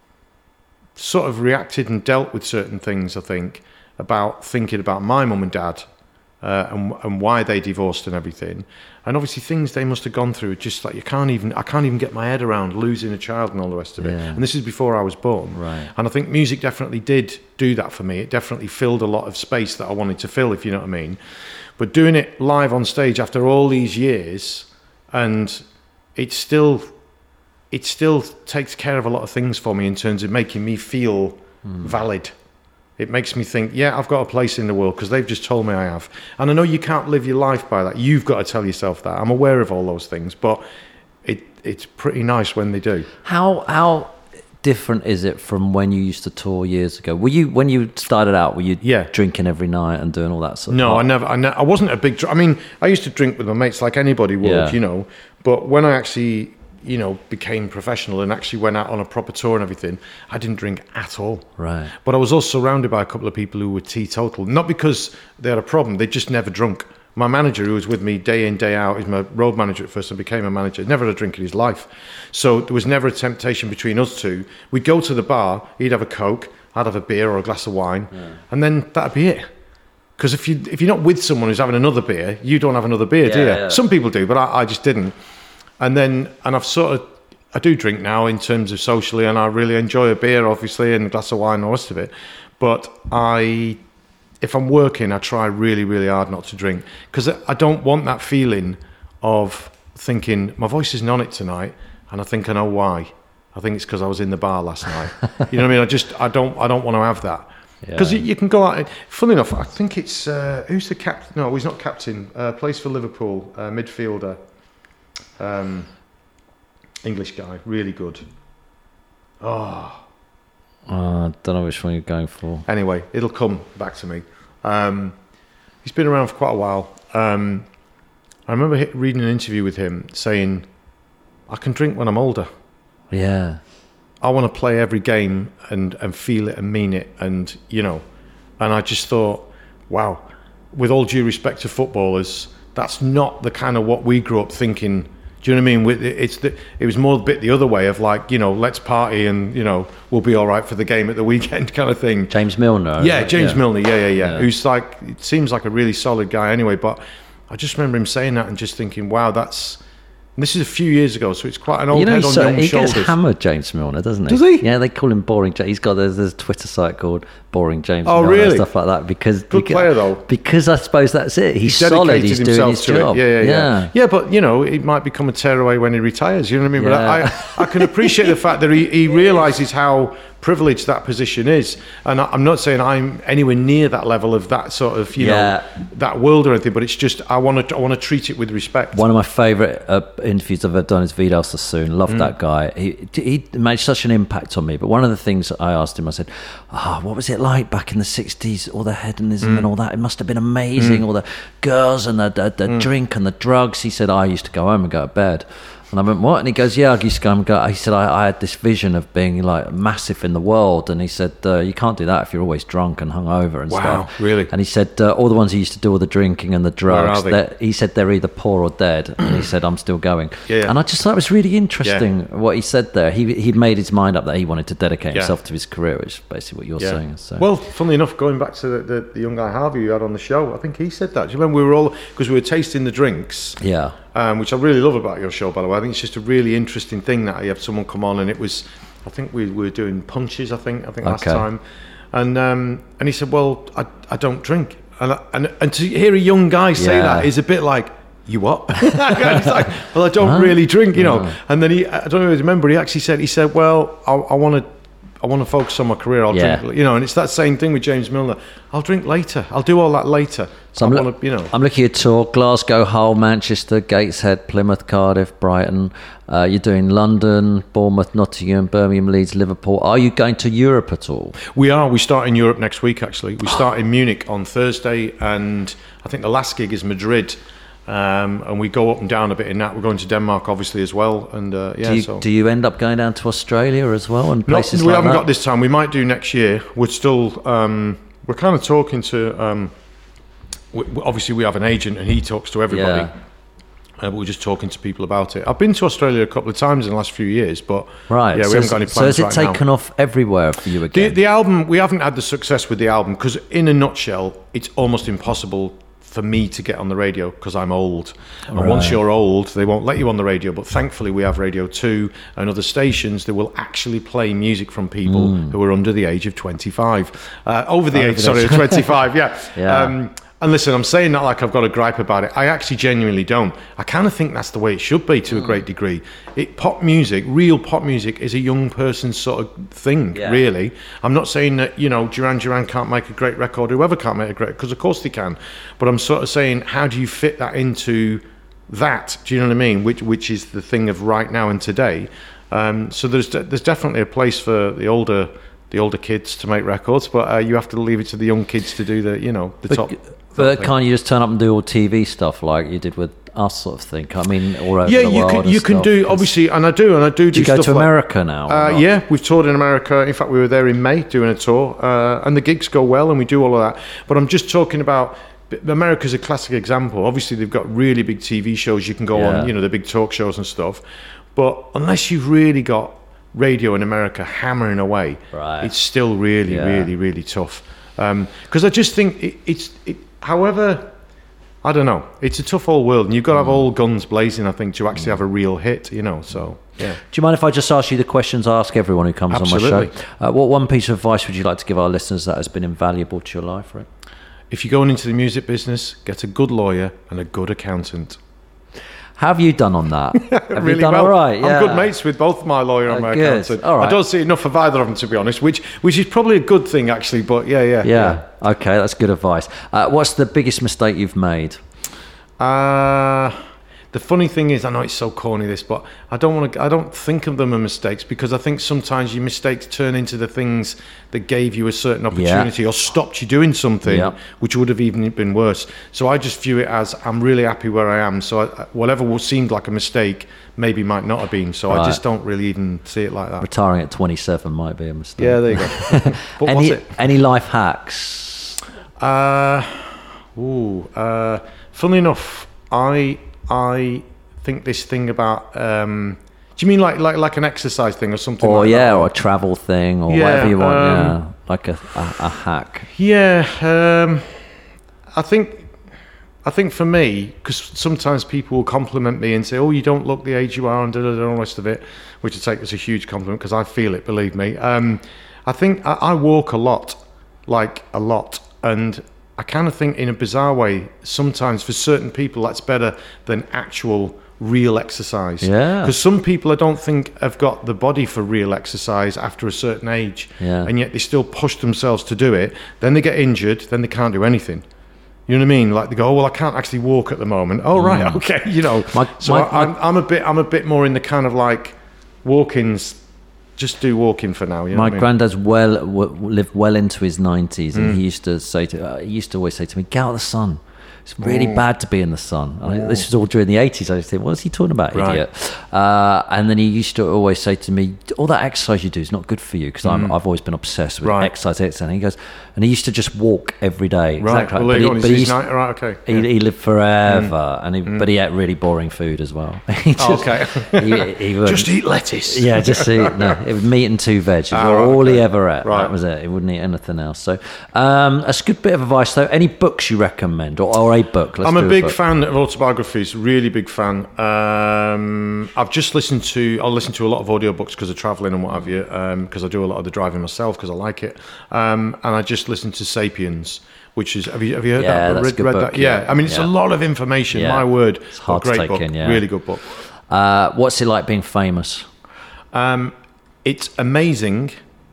sort of reacted and dealt with certain things, I think, about thinking about my mum and dad uh, and, and why they divorced and everything. And obviously things they must have gone through, just like you can't even, I can't even get my head around losing a child and all the rest of it. Yeah. And this is before I was born. Right. And I think music definitely did do that for me. It definitely filled a lot of space that I wanted to fill, if you know what I mean. But doing it live on stage after all these years, and it's still... it still takes care of a lot of things for me in terms of making me feel mm. valid. It makes me think, yeah, I've got a place in the world because they've just told me I have. And I know you can't live your life by that. You've got to tell yourself that. I'm aware of all those things, but it it's pretty nice when they do. How how different is it from when you used to tour years ago? Were you, when you started out, were you yeah. drinking every night and doing all that sort of No, stuff? I never, I, ne- I wasn't a big, dr- I mean, I used to drink with my mates like anybody would, Yeah. you know, but when I actually... you know, became professional and actually went out on a proper tour and everything, I didn't drink at all. Right. But I was also surrounded by a couple of people who were teetotal, not because they had a problem, they just never drunk. My manager, who was with me day in, day out, is my road manager at first and became a manager, never had a drink in his life. So there was never a temptation between us two. We'd go to the bar, he'd have a Coke, I'd have a beer or a glass of wine, yeah. and then that'd be it. Because if, you, if you're not with someone who's having another beer, you don't have another beer, yeah, do you? Yeah. Some people do, but I, I just didn't. And then, and I've sort of, I do drink now in terms of socially, and I really enjoy a beer, obviously, and a glass of wine and the rest of it. But I, if I'm working, I try really, really hard not to drink, because I don't want that feeling of thinking, my voice isn't on it tonight, and I think I know why. I think it's because I was in the bar last night. You know what I mean? I just, I don't, I don't want to have that. Because yeah. you, you can go out, funny enough, I think it's, uh, who's the captain? No, he's not captain, uh, plays for Liverpool, uh, midfielder. Um, English guy, really good. Oh. oh, I don't know which one you're going for. Anyway, it'll come back to me. Um, he's been around for quite a while. Um, I remember he- reading an interview with him saying, I can drink when I'm older. Yeah. I want to play every game and, and feel it and mean it. And, you know, and I just thought, wow, with all due respect to footballers, that's not the kind of what we grew up thinking. Do you know what I mean? It's the, it was more a bit the other way of like, you know, let's party and, you know, we'll be all right for the game at the weekend kind of thing. James Milner. Yeah, James yeah. Milner. Yeah, yeah, yeah, yeah. Who's like, it seems like a really solid guy anyway. But I just remember him saying that and just thinking, wow, that's... And this is a few years ago, so it's quite an old you know, head on so young he shoulders. He gets hammered, James Milner, doesn't he? Does he? Yeah, they call him Boring James. He's got there's, there's a Twitter site called Boring James oh, Milner really? and stuff like that. Because Good because, player, though. Because I suppose that's it. He's, He's solid. He's doing his job. Yeah, yeah, yeah, yeah. Yeah, but, you know, it might become a tearaway when he retires. You know what I mean? Yeah. But I, I can appreciate the fact that he, he realises how privileged that position is. And I, I'm not saying I'm anywhere near that level of that sort of, you yeah. know, that world or anything, but it's just I want to I want to treat it with respect. One of my favourite uh, interviews I've ever done is Vidal Sassoon. Loved mm. that guy. He he made such an impact on me. But one of the things I asked him, I said, "Ah, oh, what was it like back in the sixties? All the hedonism mm. and all that. It must have been amazing. Mm. All the girls and the the, the mm. drink and the drugs." He said, "I used to go home and go to bed." And I went, what? And he goes, yeah, I used to go and go. He said, I, I had this vision of being like massive in the world. And he said, uh, you can't do that if you're always drunk and hungover and Wow, stuff. really? And he said, uh, all the ones he used to do all the drinking and the drugs, are they? they're- he said they're either poor or dead. And he said, I'm still going. Yeah, yeah. And I just thought it was really interesting what he said there. He He'd made his mind up that he wanted to dedicate Yeah. himself to his career, which is basically what you're Yeah. saying. So. Well, funnily enough, going back to the, the, the young guy Harvey you had on the show, I think he said that. Do you remember we were all, because we were tasting the drinks, yeah. um, which I really love about your show, by the way. I think it's just a really interesting thing that you have someone come on, and it was, I think we were doing punches, I think, I think last Okay. time. And um, and he said, well, I, I don't drink. And, I, and and to hear a young guy say Yeah. that is a bit like, you what? And he's like, well, I don't really drink, you know. No. And then he, I don't know if you remember, he actually said, he said, well, I, I want to, I want to focus on my career. I'll Yeah. drink, you know. And it's that same thing with James Milner. I'll drink later. I'll do all that later. So I I'm, wanna, look, you know. I'm looking at your tour: Glasgow, Hull, Manchester, Gateshead, Plymouth, Cardiff, Brighton. Uh, you're doing London, Bournemouth, Nottingham, Birmingham, Leeds, Liverpool. Are you going to Europe at all? We are. We start in Europe next week. Actually, we start in Munich on Thursday, and I think the last gig is Madrid. Um, and we go up and down a bit in that. We're going to Denmark, obviously, as well. And uh, yeah, do, you, so do you end up going down to Australia as well and No, places we like haven't that? got this time. We might do next year. We're still. Um, we're kind of talking to. Um, we, we- obviously, we have an agent, and he talks to everybody. Yeah. Uh, but we're just talking to people about it. I've been to Australia a couple of times in the last few years, but Right. yeah, we so, haven't got any so plans has it right now. taken off everywhere for you The, again? the album, we haven't had the success with the album because, in a nutshell, it's almost impossible for me to get on the radio because I'm old. And once Right. you're old, they won't let you on the radio. But thankfully, we have Radio two and other stations that will actually play music from people Mm. who are under the age of twenty-five. Uh, over the age, sorry, of twenty-five, yeah. Yeah. Um, and listen, I'm saying that like I've got a gripe about it. I actually genuinely don't. I kind of think that's the way it should be to a great degree. It, pop music, real pop music, is a young person's sort of thing, Yeah. really. I'm not saying that, you know, Duran Duran can't make a great record, whoever can't make a great, because of course they can. But I'm sort of saying, how do you fit that into that? Do you know what I mean? Which which is the thing of right now and today. Um, so there's de- there's definitely a place for the older the older kids to make records, but uh, you have to leave it to the young kids to do the, you know, the top. But can't you just turn up and do all T V stuff like you did with us, sort of thing? I mean, all over Yeah, the you world can and you can stuff, do 'cause- obviously, and I do, and I do do. Do you go stuff to like- America now? or Uh, not? yeah, we've toured in America. In fact, we were there in May doing a tour, uh, and the gigs go well, and we do all of that. But I'm just talking about America's a classic example. Obviously, they've got really big T V shows you can go Yeah. on, you know, the big talk shows and stuff. But unless you've really got radio in America hammering away, Right. it's still really, Yeah. really, really tough. Because I just think it, it's, it, however. I don't know. It's a tough old world, and you've got to have all guns blazing, I think, to actually have a real hit, you know. So, yeah. Do you mind if I just ask you the questions I ask everyone who comes on my Absolutely. show? Uh, what one piece of advice would you like to give our listeners that has been invaluable to your life, Rick? If you're going into the music business, get a good lawyer and a good accountant. How have you done on that? Have Really you done well. all right? Yeah. I'm good mates with both my lawyer and Oh, my good. accountant. All right. I don't see enough of either of them, to be honest, which which is probably a good thing, actually. But yeah, yeah, Yeah. Okay, that's good advice. Uh, what's the biggest mistake you've made? Uh, the funny thing is, I know it's so corny this, but I don't want to. I don't think of them as mistakes because I think sometimes your mistakes turn into the things that gave you a certain opportunity or stopped you doing something, Yeah. which would have even been worse. So I just view it as I'm really happy where I am. So I, whatever was seemed like a mistake, maybe might not have been. So I Right. just don't really even see it like that. Retiring at twenty-seven might be a mistake. Yeah, there you go. But any, what's it? any life hacks? Uh, ooh, uh, funnily enough, I I think this thing about. Um, do you mean like like like an exercise thing or something? Or like yeah, that? or a travel thing, or Yeah, whatever you want. um, yeah, like a, a, a hack. Yeah, um, I think I think for me, because sometimes people will compliment me and say, "Oh, you don't look the age you are," and da da da, and all the rest of it, which I take as a huge compliment because I feel it. Believe me. Um, I think I, I walk a lot, like a lot, and I kind of think in a bizarre way, sometimes for certain people that's better than actual real exercise. Yeah. Because some people I don't think have got the body for real exercise after a certain age. Yeah. And yet they still push themselves to do it. Then they get injured, then they can't do anything. You know what I mean? Like they go, oh, well, I can't actually walk at the moment. Oh, right, okay, you know. My- so my- I, I'm, I'm a bit, I'm a bit more in the kind of like walk-ins. Just do walking for now. You know My what I mean? granddad's well w- lived well into his nineties, and Mm. he used to say to uh, he used to always say to me, "Get out of the sun." It's really Ooh. bad to be in the sun. I mean, this was all during the eighties. I used to think, what is he talking about, Right. idiot? Uh, and then he used to always say to me, all that exercise you do is not good for you, because Mm. I've always been obsessed with Right. exercise, exercise. And he goes, and he used to just walk every day. Right. Exactly. Well, But there he, you go. but He's- he he's used- ni- right. Okay. he, Yeah. he lived forever, and he, but he ate really boring food as well. He just, Oh, okay. he, he would, Just eat lettuce. yeah, just eat. No, it was meat and two veg. It was Ah, right, all okay. he ever ate. Right. That was it. He wouldn't eat anything else. So um, that's a good bit of advice, though. Any books you recommend, or, or a book? Let's I'm do a big book. fan of autobiographies, really big fan. Um, I've just listened to, I listen to a lot of audiobooks because of travelling and what have you, because I do a lot of the driving myself because I like it. Um, and I just listened to Sapiens, which is, have you, have you heard Yeah, that? that's a read, good read book, that? Yeah. yeah. I mean, it's Yeah. a lot of information, Yeah. my word. It's hard But to great take book, in, yeah. really good book. Uh, what's it like being famous? Um, it's amazing.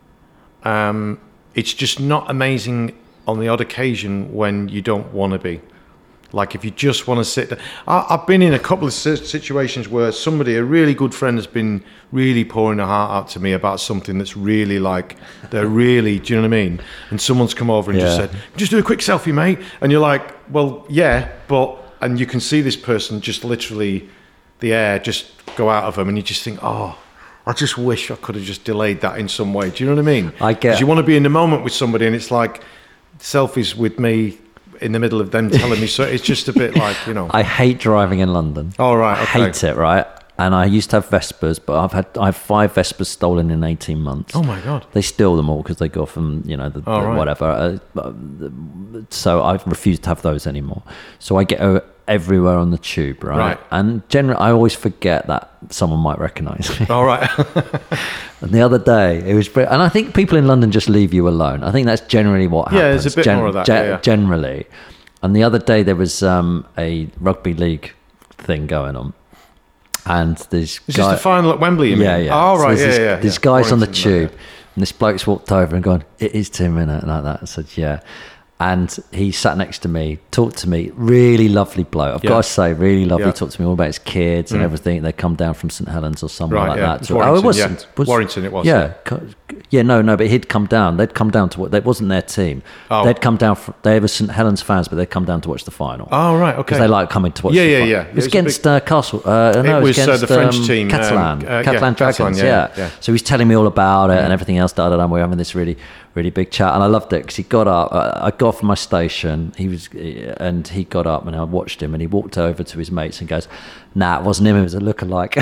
Um, it's just not amazing on the odd occasion when you don't want to be. Like if you just want to sit there. I, I've been in a couple of si- situations where somebody, a really good friend, has been really pouring their heart out to me about something that's really like, they're really, do you know what I mean? And someone's come over and just Yeah. said, just do a quick selfie, mate. And you're like, well, yeah, but, and you can see this person just literally, the air just go out of them, and you just think, oh, I just wish I could have just delayed that in some way. Do you know what I mean? I get- 'Cause you want to be in the moment with somebody, and it's like selfies with me in the middle of them telling me. So it's just a bit like, you know. I hate driving in London. Oh, right, I okay. hate it, right? And I used to have Vespers, but I've had I have five Vespers stolen in eighteen months. Oh my God. They steal them all because they go from, you know, the, Oh, the right. whatever. Uh, uh, so I've refused to have those anymore. So I get uh, everywhere on the tube, right? Right. And generally, I always forget that someone might recognise me. All right. And the other day, it was, br- and I think people in London just leave you alone. I think that's generally what happens. Yeah, there's a bit more of that, yeah, yeah. Generally. And the other day, there was um, a rugby league thing going on. And this Is guy, this the final at Wembley, you mean? yeah, yeah. Oh, So right, there's yeah, this, yeah. This yeah. guy's on the Warrington, right, tube, and this bloke's walked over and gone, it is two minutes, like that. I said, yeah. And he sat next to me, talked to me, really lovely bloke. I've Yeah. got to say, really lovely. Yeah. Talked to me all about his kids and everything. They come down from St Helens or somewhere Right, like yeah. that. It was to- oh, Warrington, it was, yeah. was Warrington it was, Yeah, co- yeah, no, no, but he'd come down. They'd come down to what? That wasn't their team. Oh. They'd come down. For, they were St Helens fans, but they'd come down to watch the final. Oh, right, okay. Because they like coming to watch. Yeah, the yeah, final. yeah. It was It was a against uh, Castle. Uh, no, It was, uh, against, the French um, team, um, Catalan, uh, yeah, Catalan Dragons. Catalan, yeah, yeah. yeah. So he's telling me all about it and everything else. Da, da, da, and we're having this really, really big chat, and I loved it because he got up. Uh, I got from my station. He was, and he got up, and I watched him, and he walked over to his mates and goes, "Nah, it wasn't him. It was a lookalike."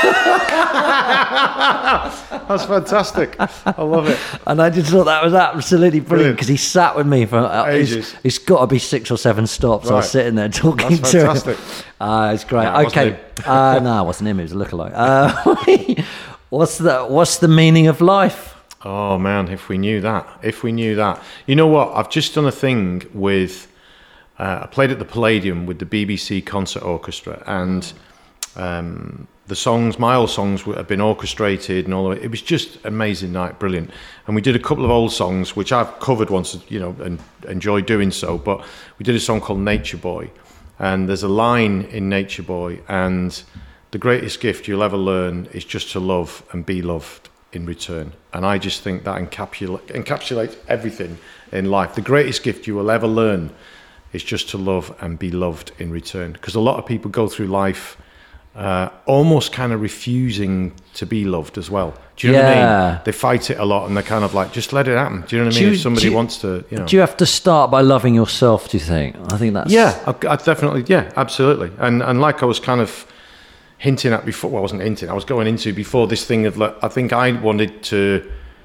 That's fantastic. I love it. And I just thought that was absolutely brilliant Brilliant. because he sat with me for uh, Ages. It's, it's got to be six or seven stops. I was Right. sitting there talking That's to fantastic. him. Uh, it's great. No, it wasn't okay, uh, no, it wasn't him. It was a lookalike. Uh, what's the What's the meaning of life? Oh man, if we knew that, if we knew that. You know what? I've just done a thing with, uh, I played at the Palladium with the B B C Concert Orchestra, and um, the songs, my old songs have been orchestrated and all of it. It was just an amazing night, brilliant. And we did a couple of old songs, which I've covered once, you know, and enjoy doing so, but we did a song called Nature Boy. And there's a line in Nature Boy, and the greatest gift you'll ever learn is just to love and be loved in return. And I just think that encapsula- encapsulates everything in life. The greatest gift you will ever learn is just to love and be loved in return. Because a lot of people go through life uh, almost kind of refusing to be loved as well. Do you know what I Yeah. mean? They fight it a lot, and they're kind of like, just let it happen. Do you know what I Do mean? you- if somebody do you- wants to, you know. Do you have to start by loving yourself? Do you think? I think that's Yeah, I, I definitely, yeah, absolutely. And and like I was kind of hinting at before, well, I wasn't hinting, I was going into before this thing of, like, I think I wanted to,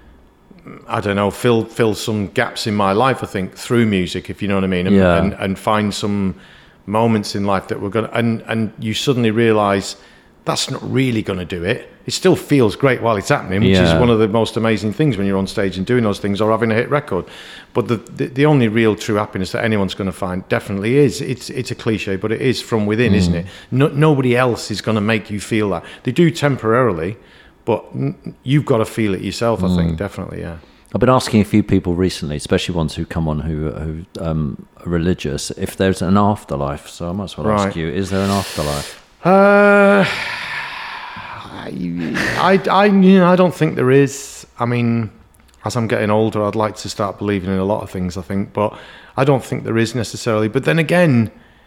I don't know, fill fill some gaps in my life, I think, through music, if you know what I mean, and, Yeah. and, and find some moments in life that were going to, and, and you suddenly realise that's not really going to do it. It still feels great while it's happening, which Yeah. is one of the most amazing things when you're on stage and doing those things or having a hit record. But the, the, the only real true happiness that anyone's going to find definitely is, it's it's a cliche, but it is from within, mm. isn't it? No, nobody else is going to make you feel that. They do temporarily, but n- you've got to feel it yourself, I mm. think, definitely, yeah. I've been asking a few people recently, especially ones who come on who who um, are religious, if there's an afterlife. So I might as well Right. ask you: is there an afterlife? Uh, I, I, I, you know, I don't think there is. I mean, as I'm getting older, I'd like to start believing in a lot of things, I think, but I don't think there is necessarily. But then again,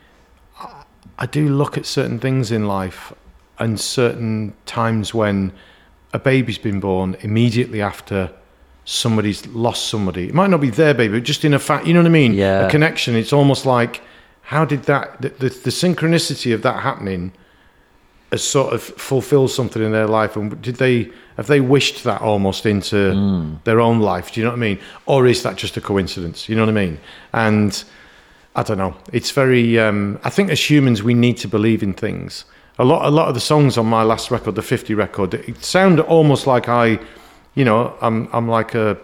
I, I do look at certain things in life and certain times when a baby's been born immediately after somebody's lost somebody. It might not be their baby, but just in a fact, you know what I mean? Yeah. A connection. It's almost like, how did that, the, the, the synchronicity of that happening has sort of fulfilled something in their life, and did they have they wished that almost into mm. their own life? Do you know what I mean? Or is that just a coincidence? You know what I mean? And I don't know. It's very. Um, I think as humans, we need to believe in things. A lot, a lot of the songs on my last record, the fifty record, it sound almost like I, you know, I'm, I'm like a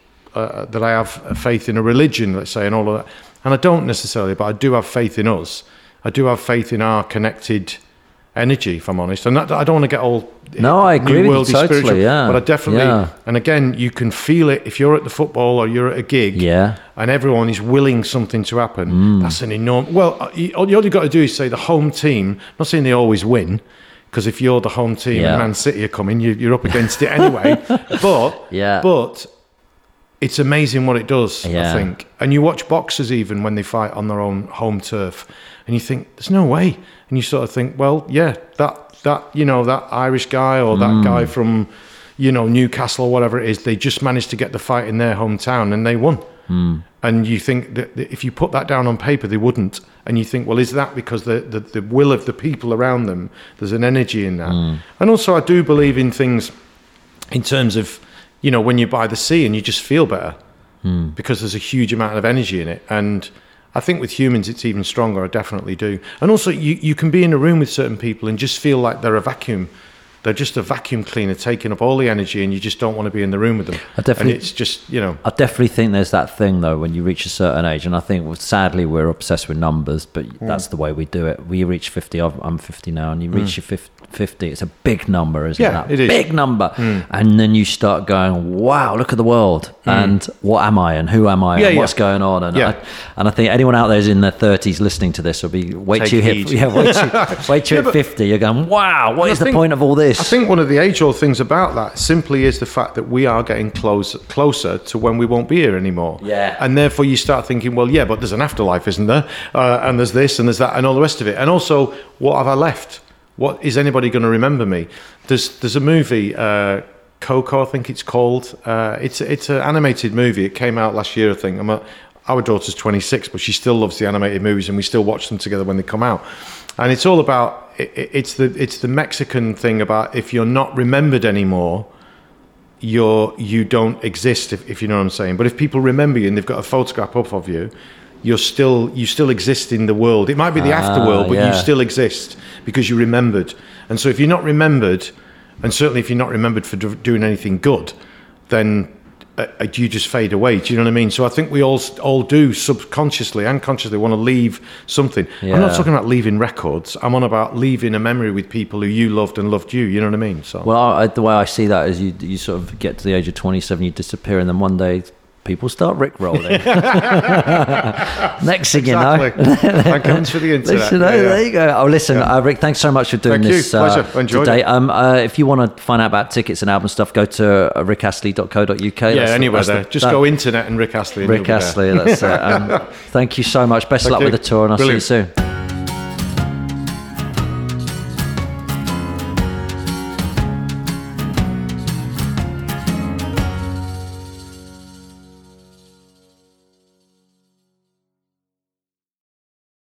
uh, that I have a faith in a religion, let's say, and all of that. And I don't necessarily, but I do have faith in us. I do have faith in our connected energy, if I'm honest. And that, I don't want to get all no, I agree new with you worldly totally, spiritual, yeah. but I definitely, yeah. and again, you can feel it if you're at the football or you're at a gig, yeah. and everyone is willing something to happen. Mm. That's an enormous. Well, you, all you've got to do is say the home team. I'm not saying they always win, because if you're the home team yeah. and Man City are coming, you, you're up against it anyway. But yeah. but it's amazing what it does. Yeah. I think, and you watch boxers even when they fight on their own home turf, and you think there's no way, and you sort of think, well, yeah, that. That, you know, that Irish guy or that mm. guy from, you know, Newcastle or whatever it is, they just managed to get the fight in their hometown and they won. Mm. And you think that if you put that down on paper, they wouldn't. And you think, well, is that because the, the, the will of the people around them, there's an energy in that. Mm. And also I do believe in things in terms of, you know, when you're by the sea and you just feel better mm. because there's a huge amount of energy in it. And I think with humans, it's even stronger. I definitely do. And also, you, you can be in a room with certain people and just feel like they're a vacuum. They're just a vacuum cleaner taking up all the energy, and you just don't want to be in the room with them. I definitely, and it's just, you know. I definitely think there's that thing, though, when you reach a certain age, and I think, sadly, we're obsessed with numbers, but mm. that's the way we do it. We reach fifty, I'm fifty now, and you reach mm. your fifty, it's a big number, isn't yeah, it? it is. Big number. Mm. And then you start going, wow, look at the world, mm. and what am I, and who am I, yeah, and yeah. what's going on? And, yeah. I, and I think anyone out there who's in their thirties listening to this will be, wait Take till you hit, yeah, wait till, wait till yeah, you're fifty, you're going, wow, what is I the think, point of all this? I think one of the age-old things about that simply is the fact that we are getting close, closer to when we won't be here anymore. Yeah. And therefore you start thinking, well, yeah, but there's an afterlife, isn't there? Uh, and there's this and there's that and all the rest of it. And also, what have I left? What is anybody going to remember me? There's there's a movie, uh, Coco, I think it's called. Uh, it's it's an animated movie. It came out last year, I think. I'm a, our daughter's twenty-six, but she still loves the animated movies, and we still watch them together when they come out. And it's all about it, it's the it's the Mexican thing about if you're not remembered anymore, you're you don't exist. If, if you know what I'm saying. But if people remember you and they've got a photograph up of you, you're still you still exist in the world. It might be the ah, afterworld, but yeah. you still exist because you remembered. And so if you're not remembered, and certainly if you're not remembered for do, doing anything good, then uh, you just fade away. Do you know what I mean? So I think we all all do subconsciously and consciously want to leave something. Yeah. I'm not talking about leaving records. I'm on about leaving a memory with people who you loved and loved you. You know what I mean? So well, I, the way I see that is you you sort of get to the age of twenty-seven, you disappear, and then one day people start rickrolling. Next thing exactly. you know. Thank goodness for the internet. Listen, yeah, oh, yeah. There you go. Oh, listen, yeah. uh, Rick, thanks so much for doing Thank this you. Pleasure. uh, Enjoyed today. it. Um, uh, if you want to find out about tickets and album stuff, go to uh, rick astley dot co dot uk. Yeah, that's anywhere the, there. The, Just that, go internet and Rick Astley. And Rick Astley, that's it. Um, thank you so much. Best Thank of luck you. with the tour, and I'll Brilliant. see you soon.